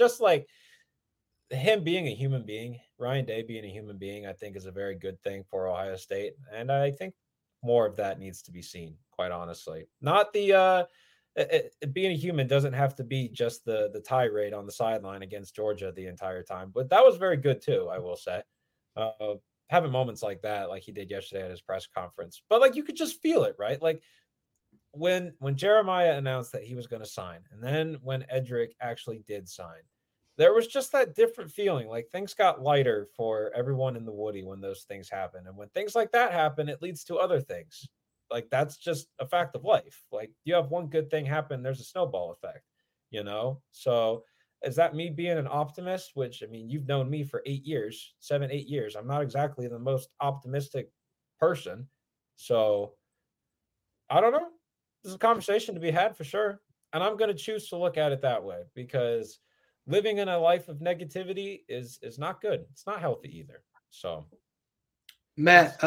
him being a human being, Ryan Day being a human being, I think is a very good thing for Ohio State. And I think more of that needs to be seen, quite honestly. Not the, being a human doesn't have to be just the tirade on the sideline against Georgia the entire time, but that was very good too, I will say. Having moments like that, like he did yesterday at his press conference, but you could just feel it, right? when Jeremiah announced that he was going to sign, and then when Edric actually did sign, there was just that different feeling. Like things got lighter for everyone in the Woody when those things happen. And when things like that happen, it leads to other things. Like that's just a fact of life. Like you have one good thing happen, there's a snowball effect, you know? So is that me being an optimist? Which I mean, you've known me for 8 years, 7, 8 years. I'm not exactly the most optimistic person. So I don't know. This is a conversation to be had for sure. And I'm going to choose to look at it that way because living in a life of negativity is not good. It's not healthy either. So, Matt,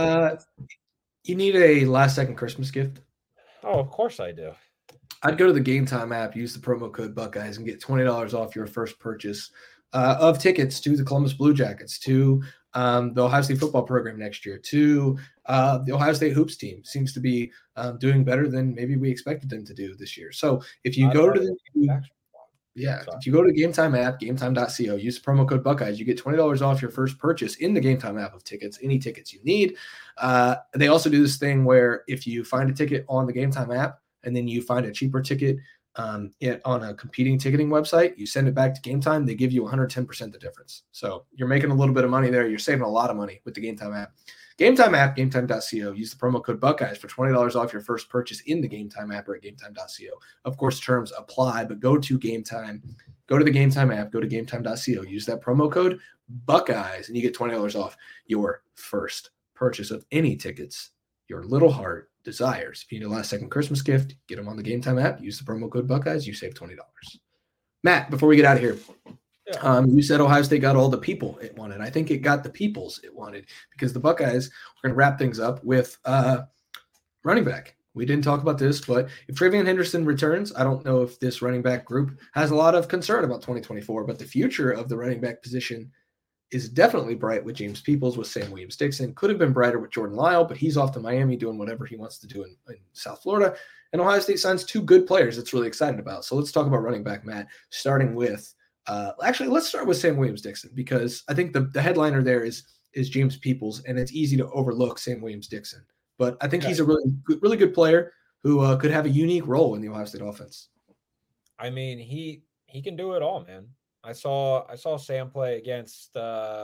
you need a last second Christmas gift? oh, of course I do. I'd go to the Game Time app, use the promo code Buckeyes, and get $20 off your first purchase of tickets to the Columbus Blue Jackets, to the Ohio State football program next year, to the Ohio State hoops team. Seems to be doing better than maybe we expected them to do this year. So if you go to the if you go to the Game Time app, gametime.co, use the promo code Buckeyes, you get $20 off your first purchase in the Game Time app of tickets, any tickets you need. They also do this thing where if you find a ticket on the Game Time app and then you find a cheaper ticket on a competing ticketing website, you send it back to Game Time, they give you 110% the difference. So you're making a little bit of money there. You're saving a lot of money with the Game Time app. Game Time app, gametime.co. Use the promo code Buckeyes for $20 off your first purchase in the Game Time app or at gametime.co. Of course, terms apply, but go to Game Time. Go to the Game Time app. Go to gametime.co. Use that promo code Buckeyes, and you get $20 off your first purchase of any tickets your little heart desires. If you need a last-second Christmas gift, get them on the Game Time app. Use the promo code Buckeyes. You save $20. Matt, before we get out of here, you said Ohio State got all the people it wanted. I think it got the peoples it wanted because the Buckeyes are going to wrap things up with running back. We didn't talk about this, but if Travion Henderson returns, I don't know if this running back group has a lot of concern about 2024, but the future of the running back position is definitely bright with James Peoples, with Sam Williams-Dixon. Could have been brighter with Jordan Lyle, but he's off to Miami doing whatever he wants to do in South Florida. And Ohio State signs two good players it's really excited about. So let's talk about running back, Matt, starting with actually, let's start with Sam Williams-Dixon because I think the headliner there is James Peoples, and it's easy to overlook Sam Williams-Dixon. But I think he's a really good player who could have a unique role in the Ohio State offense. I mean, he can do it all, man. I saw Sam play against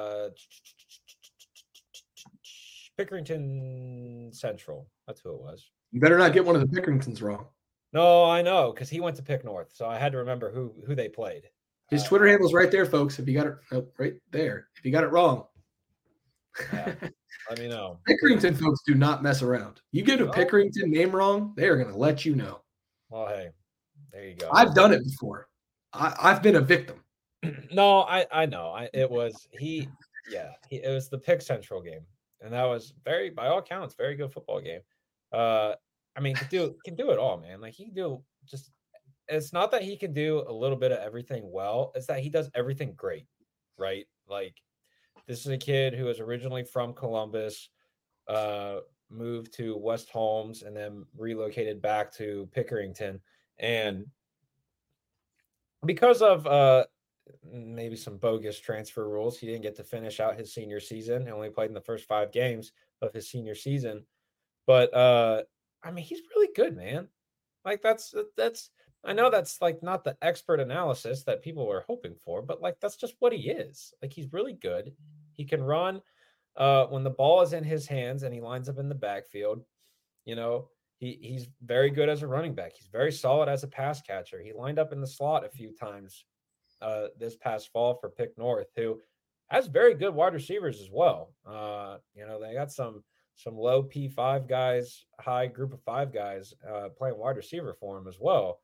Pickerington Central. That's who it was. You better not get one of the Pickeringtons wrong. No, I know, because he went to Pick North, so I had to remember who they played. His Twitter handle's right there, folks. If you got it right there, if you got it wrong, let me know. Pickerington folks do not mess around. You get a Pickerington name wrong, they are going to let you know. Well, hey, there you go. I've done it before. I've been a victim. No, I know. It was the Pick Central game, and that was by all accounts, very good football game. I mean, can do it all, man. Like he can do just. It's not that he can do a little bit of everything well. It's that he does everything great, right? Like this is a kid who is originally from Columbus, moved to West Holmes, and then relocated back to Pickerington, and because of maybe some bogus transfer rules, he didn't get to finish out his senior season. He only played in the first 5 games of his senior season. But I mean, he's really good, man. Like that's I know that's like not the expert analysis that people were hoping for, but like that's just what he is. Like he's really good. He can run when the ball is in his hands and he lines up in the backfield. You know, he's very good as a running back. He's very solid as a pass catcher. He lined up in the slot a few times this past fall for Pick North, who has very good wide receivers as well. You know, they got some low P5 guys, high group of 5 guys playing wide receiver for him as well.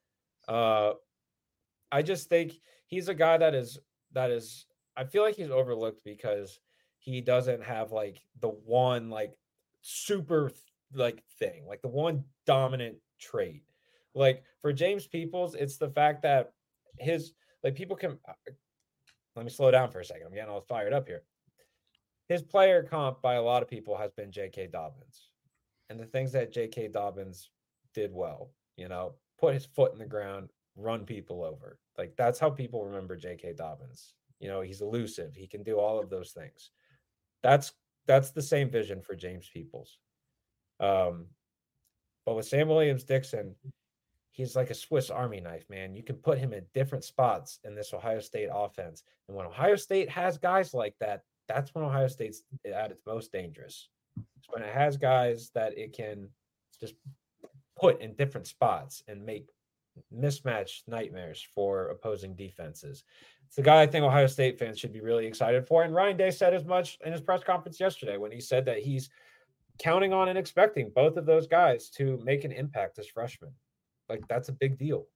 I just think he's a guy that is I feel like he's overlooked because he doesn't have like the one like super like thing, like the one dominant trait. Like for James Peoples, it's the fact that his like people can let me slow down for a second. I'm getting all fired up here. His player comp by a lot of people has been J.K. Dobbins. And the things that J.K. Dobbins did well, you know, put his foot in the ground, run people over. Like that's how people remember J.K. Dobbins. You know, he's elusive. He can do all of those things. That's the same vision for James Peoples. But with Sam Williams-Dixon, he's like a Swiss Army knife, man. You can put him in different spots in this Ohio State offense. And when Ohio State has guys like that, that's when Ohio State's at its most dangerous. It's when it has guys that it can just put in different spots and make mismatched nightmares for opposing defenses. It's the guy I think Ohio State fans should be really excited for. And Ryan Day said as much in his press conference yesterday when he said that he's counting on and expecting both of those guys to make an impact as freshmen. Like, that's a big deal.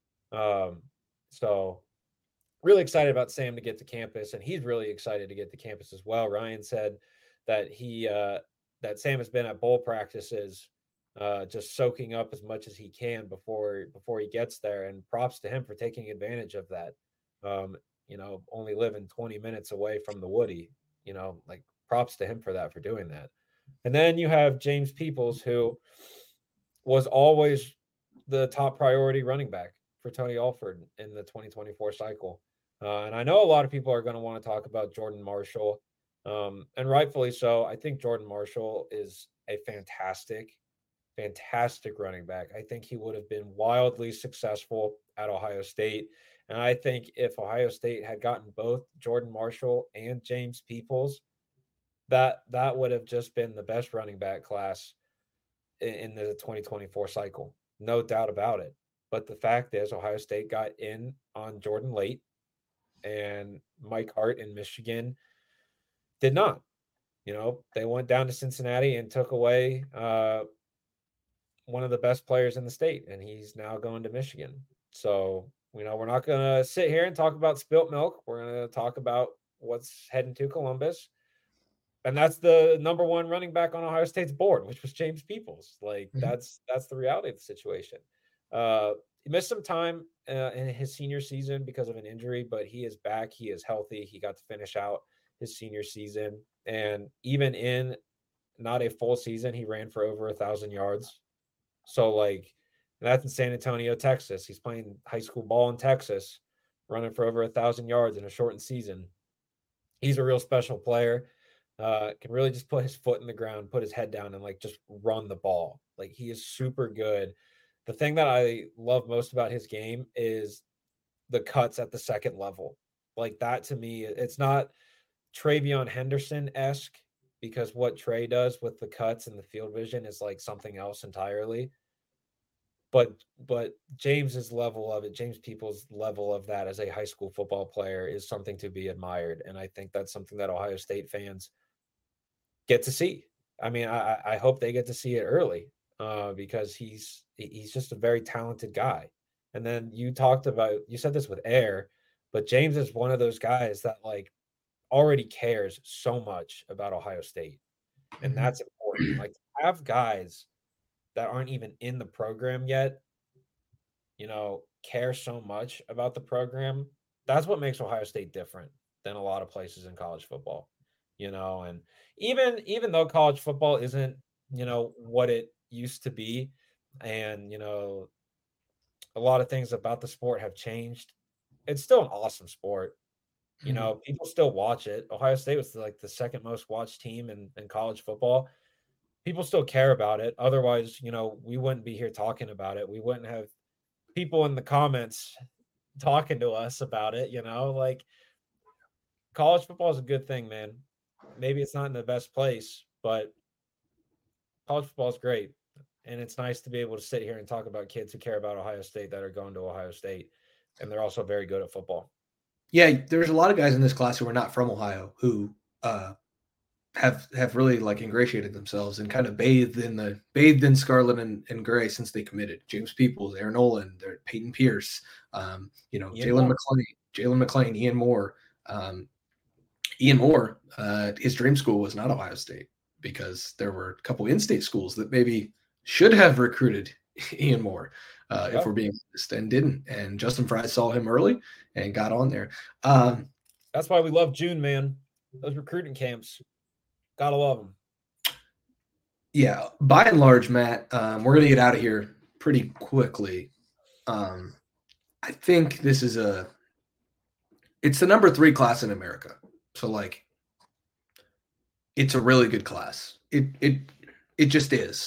So really excited about Sam to get to campus, and he's really excited to get to campus as well. Ryan said that that Sam has been at bowl practices, just soaking up as much as he can before he gets there. And props to him for taking advantage of that. Only living 20 minutes away from the Woody, like props to him for that, for doing that. And then you have James Peoples, who was always the top priority running back for Tony Alford in the 2024 cycle. And I know a lot of people are going to want to talk about Jordan Marshall, and rightfully so. I think Jordan Marshall is a fantastic running back. I think he would have been wildly successful at Ohio State. And I think if Ohio State had gotten both Jordan Marshall and James Peoples, that would have just been the best running back class in the 2024 cycle. No doubt about it. But the fact is, Ohio State got in on Jordan late, and Mike Hart in Michigan did not. They went down to Cincinnati and took away one of the best players in the state, and he's now going to Michigan. So, we're not going to sit here and talk about spilt milk. We're going to talk about what's heading to Columbus. And that's the number one running back on Ohio State's board, which was James Peoples. Like, that's the reality of the situation. He missed some time in his senior season because of an injury, but he is back. He is healthy. He got to finish out his senior season. And even in not a full season, he ran for over 1,000 yards. So, that's in San Antonio, Texas. He's playing high school ball in Texas, running for over 1,000 yards in a shortened season. He's a real special player. Can really just put his foot in the ground, put his head down, and just run the ball. Like, he is super good. The thing that I love most about his game is the cuts at the second level. Like, that to me, it's not Travion Henderson-esque, because what Trey does with the cuts and the field vision is something else entirely. But James's level of it, James Peoples' level of that as a high school football player is something to be admired. And I think that's something that Ohio State fans get to see. I mean, I hope they get to see it early, because he's just a very talented guy. And then you said this with Air, but James is one of those guys that already cares so much about Ohio State. And that's important. Have guys that aren't even in the program yet, care so much about the program. That's what makes Ohio State different than a lot of places in college football, and even though college football isn't, what it used to be, and, a lot of things about the sport have changed, it's still an awesome sport. People still watch it. Ohio State was the second most watched team in college football. People still care about it. Otherwise, we wouldn't be here talking about it. We wouldn't have people in the comments talking to us about it. College football is a good thing, man. Maybe it's not in the best place, but college football is great. And it's nice to be able to sit here and talk about kids who care about Ohio State that are going to Ohio State. And they're also very good at football. Yeah, there's a lot of guys in this class who are not from Ohio who have really ingratiated themselves and kind of bathed in scarlet and gray since they committed. James Peoples, Aaron Nolan, Peyton Pierce, Jalen McClain, Ian Moore. Ian Moore, his dream school was not Ohio State, because there were a couple in-state schools that maybe should have recruited Ian Moore, if we're being honest, and didn't. And Justin Fry saw him early and got on there. That's why we love June, man. Those recruiting camps. Gotta love them. Yeah, by and large, Matt, we're going to get out of here pretty quickly. I think this is it's the number 3 class in America. So it's a really good class. It just is.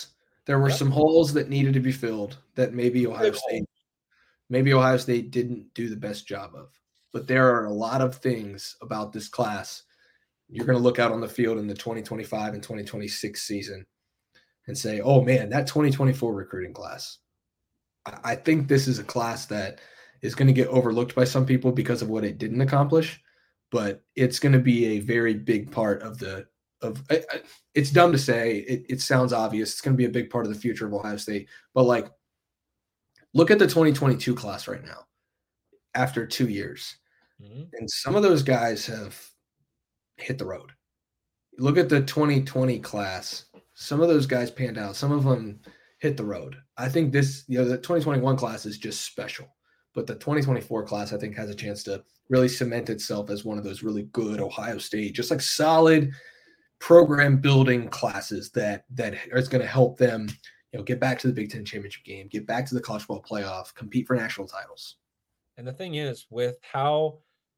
There were Yep. some holes that needed to be filled that maybe Ohio State didn't do the best job of. But there are a lot of things about this class you're going to look out on the field in the 2025 and 2026 season and say, oh man, that 2024 recruiting class. I think this is a class that is going to get overlooked by some people because of what it didn't accomplish, but it's going to be a very big part of it's dumb to say, it sounds obvious. It's going to be a big part of the future of Ohio State, but like, look at the 2022 class right now after 2 years. Mm-hmm. And some of those guys have hit the road. Look at the 2020 class. Some of those guys panned out. Some of them hit the road. I think the 2021 class is just special. But the 2024 class, I think, has a chance to really cement itself as one of those really good Ohio State, just like solid program building classes that is going to help them, get back to the Big Ten championship game, get back to the college football playoff, compete for national titles. And the thing is, with how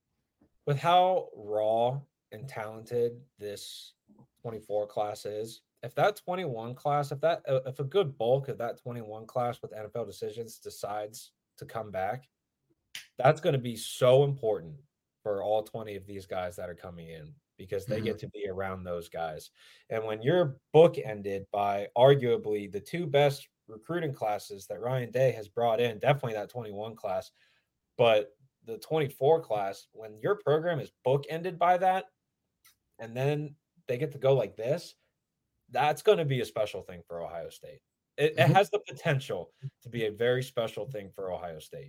raw and talented this 24 class is, if that 21 class, if a good bulk of that 21 class with NFL decisions decides to come back, that's going to be so important for all 20 of these guys that are coming in, because they get to be around those guys. And when you're bookended by arguably the two best recruiting classes that Ryan Day has brought in, definitely that 21 class, but the 24 class, when your program is bookended by that, and then they get to go like this, that's going to be a special thing for Ohio State. It has the potential to be a very special thing for Ohio State.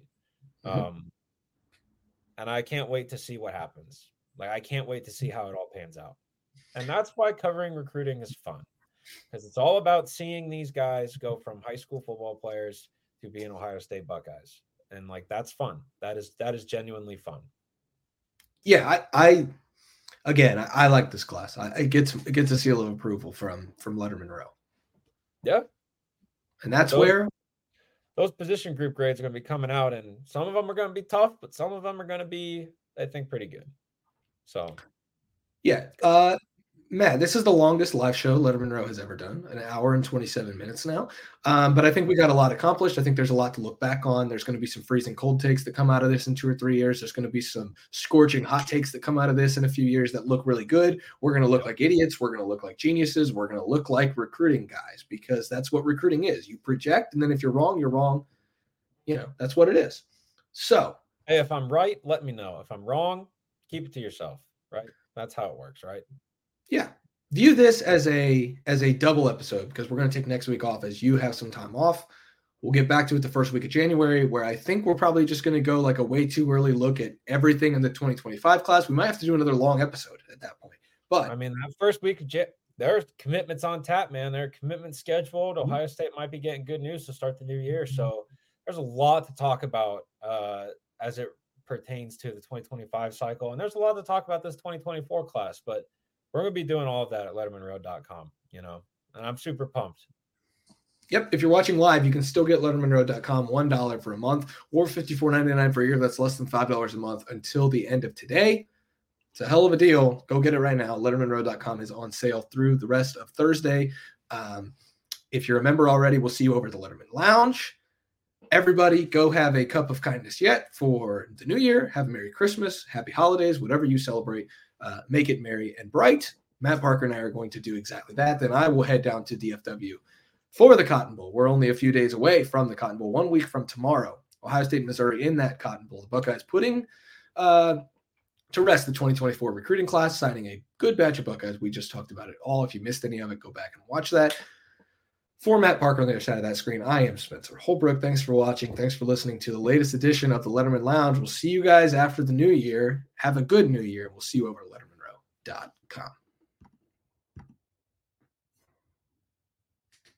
And I can't wait to see what happens. Like, I can't wait to see how it all pans out. And that's why covering recruiting is fun, because it's all about seeing these guys go from high school football players to being Ohio State Buckeyes. And like, that's fun. That is genuinely fun. Yeah. I like this class. I get a seal of approval from Letterman Row. Yeah. And that's where those position group grades are going to be coming out, and some of them are going to be tough, but some of them are going to be, I think, pretty good. So, yeah. Matt, this is the longest live show Letterman Row has ever done, 1 hour and 27 minutes now. But I think we got a lot accomplished. I think there's a lot to look back on. There's going to be some freezing cold takes that come out of this in 2 or 3 years. There's going to be some scorching hot takes that come out of this in a few years that look really good. We're going to look like idiots. We're going to look like geniuses. We're going to look like recruiting guys, because that's what recruiting is. You project, and then if you're wrong, you're wrong. That's what it is. So, hey, if I'm right, let me know. If I'm wrong, keep it to yourself, right? That's how it works, right? Yeah. View this as a double episode, because we're going to take next week off as you have some time off. We'll get back to it the first week of January, where I think we're probably just going to go like a way too early look at everything in the 2025 class. We might have to do another long episode at that point. But I mean, that first week of there are commitments on tap, man. There are commitments scheduled. Ohio State might be getting good news to start the new year. So there's a lot to talk about as it pertains to the 2025 cycle. And there's a lot to talk about this 2024 class, but we're going to be doing all of that at LettermanRow.com, and I'm super pumped. Yep. If you're watching live, you can still get LettermanRow.com $1 for a month or $54.99 for a year. That's less than $5 a month until the end of today. It's a hell of a deal. Go get it right now. LettermanRow.com is on sale through the rest of Thursday. If you're a member already, we'll see you over at the Letterman Lounge. Everybody, go have a cup of kindness yet for the new year. Have a Merry Christmas, Happy Holidays, whatever you celebrate. Make it merry and bright. Matt Parker and I are going to do exactly that. Then I will head down to DFW for the Cotton Bowl. We're only a few days away from the Cotton Bowl, 1 week from tomorrow. Ohio State, Missouri in that Cotton Bowl. The Buckeyes putting to rest the 2024 recruiting class, signing a good batch of Buckeyes. We just talked about it all. If you missed any of it, go back and watch that. For Matt Parker on the other side of that screen, I am Spencer Holbrook. Thanks for watching. Thanks for listening to the latest edition of the Letterman Lounge. We'll see you guys after the new year. Have a good new year. We'll see you over at LettermanRow.com.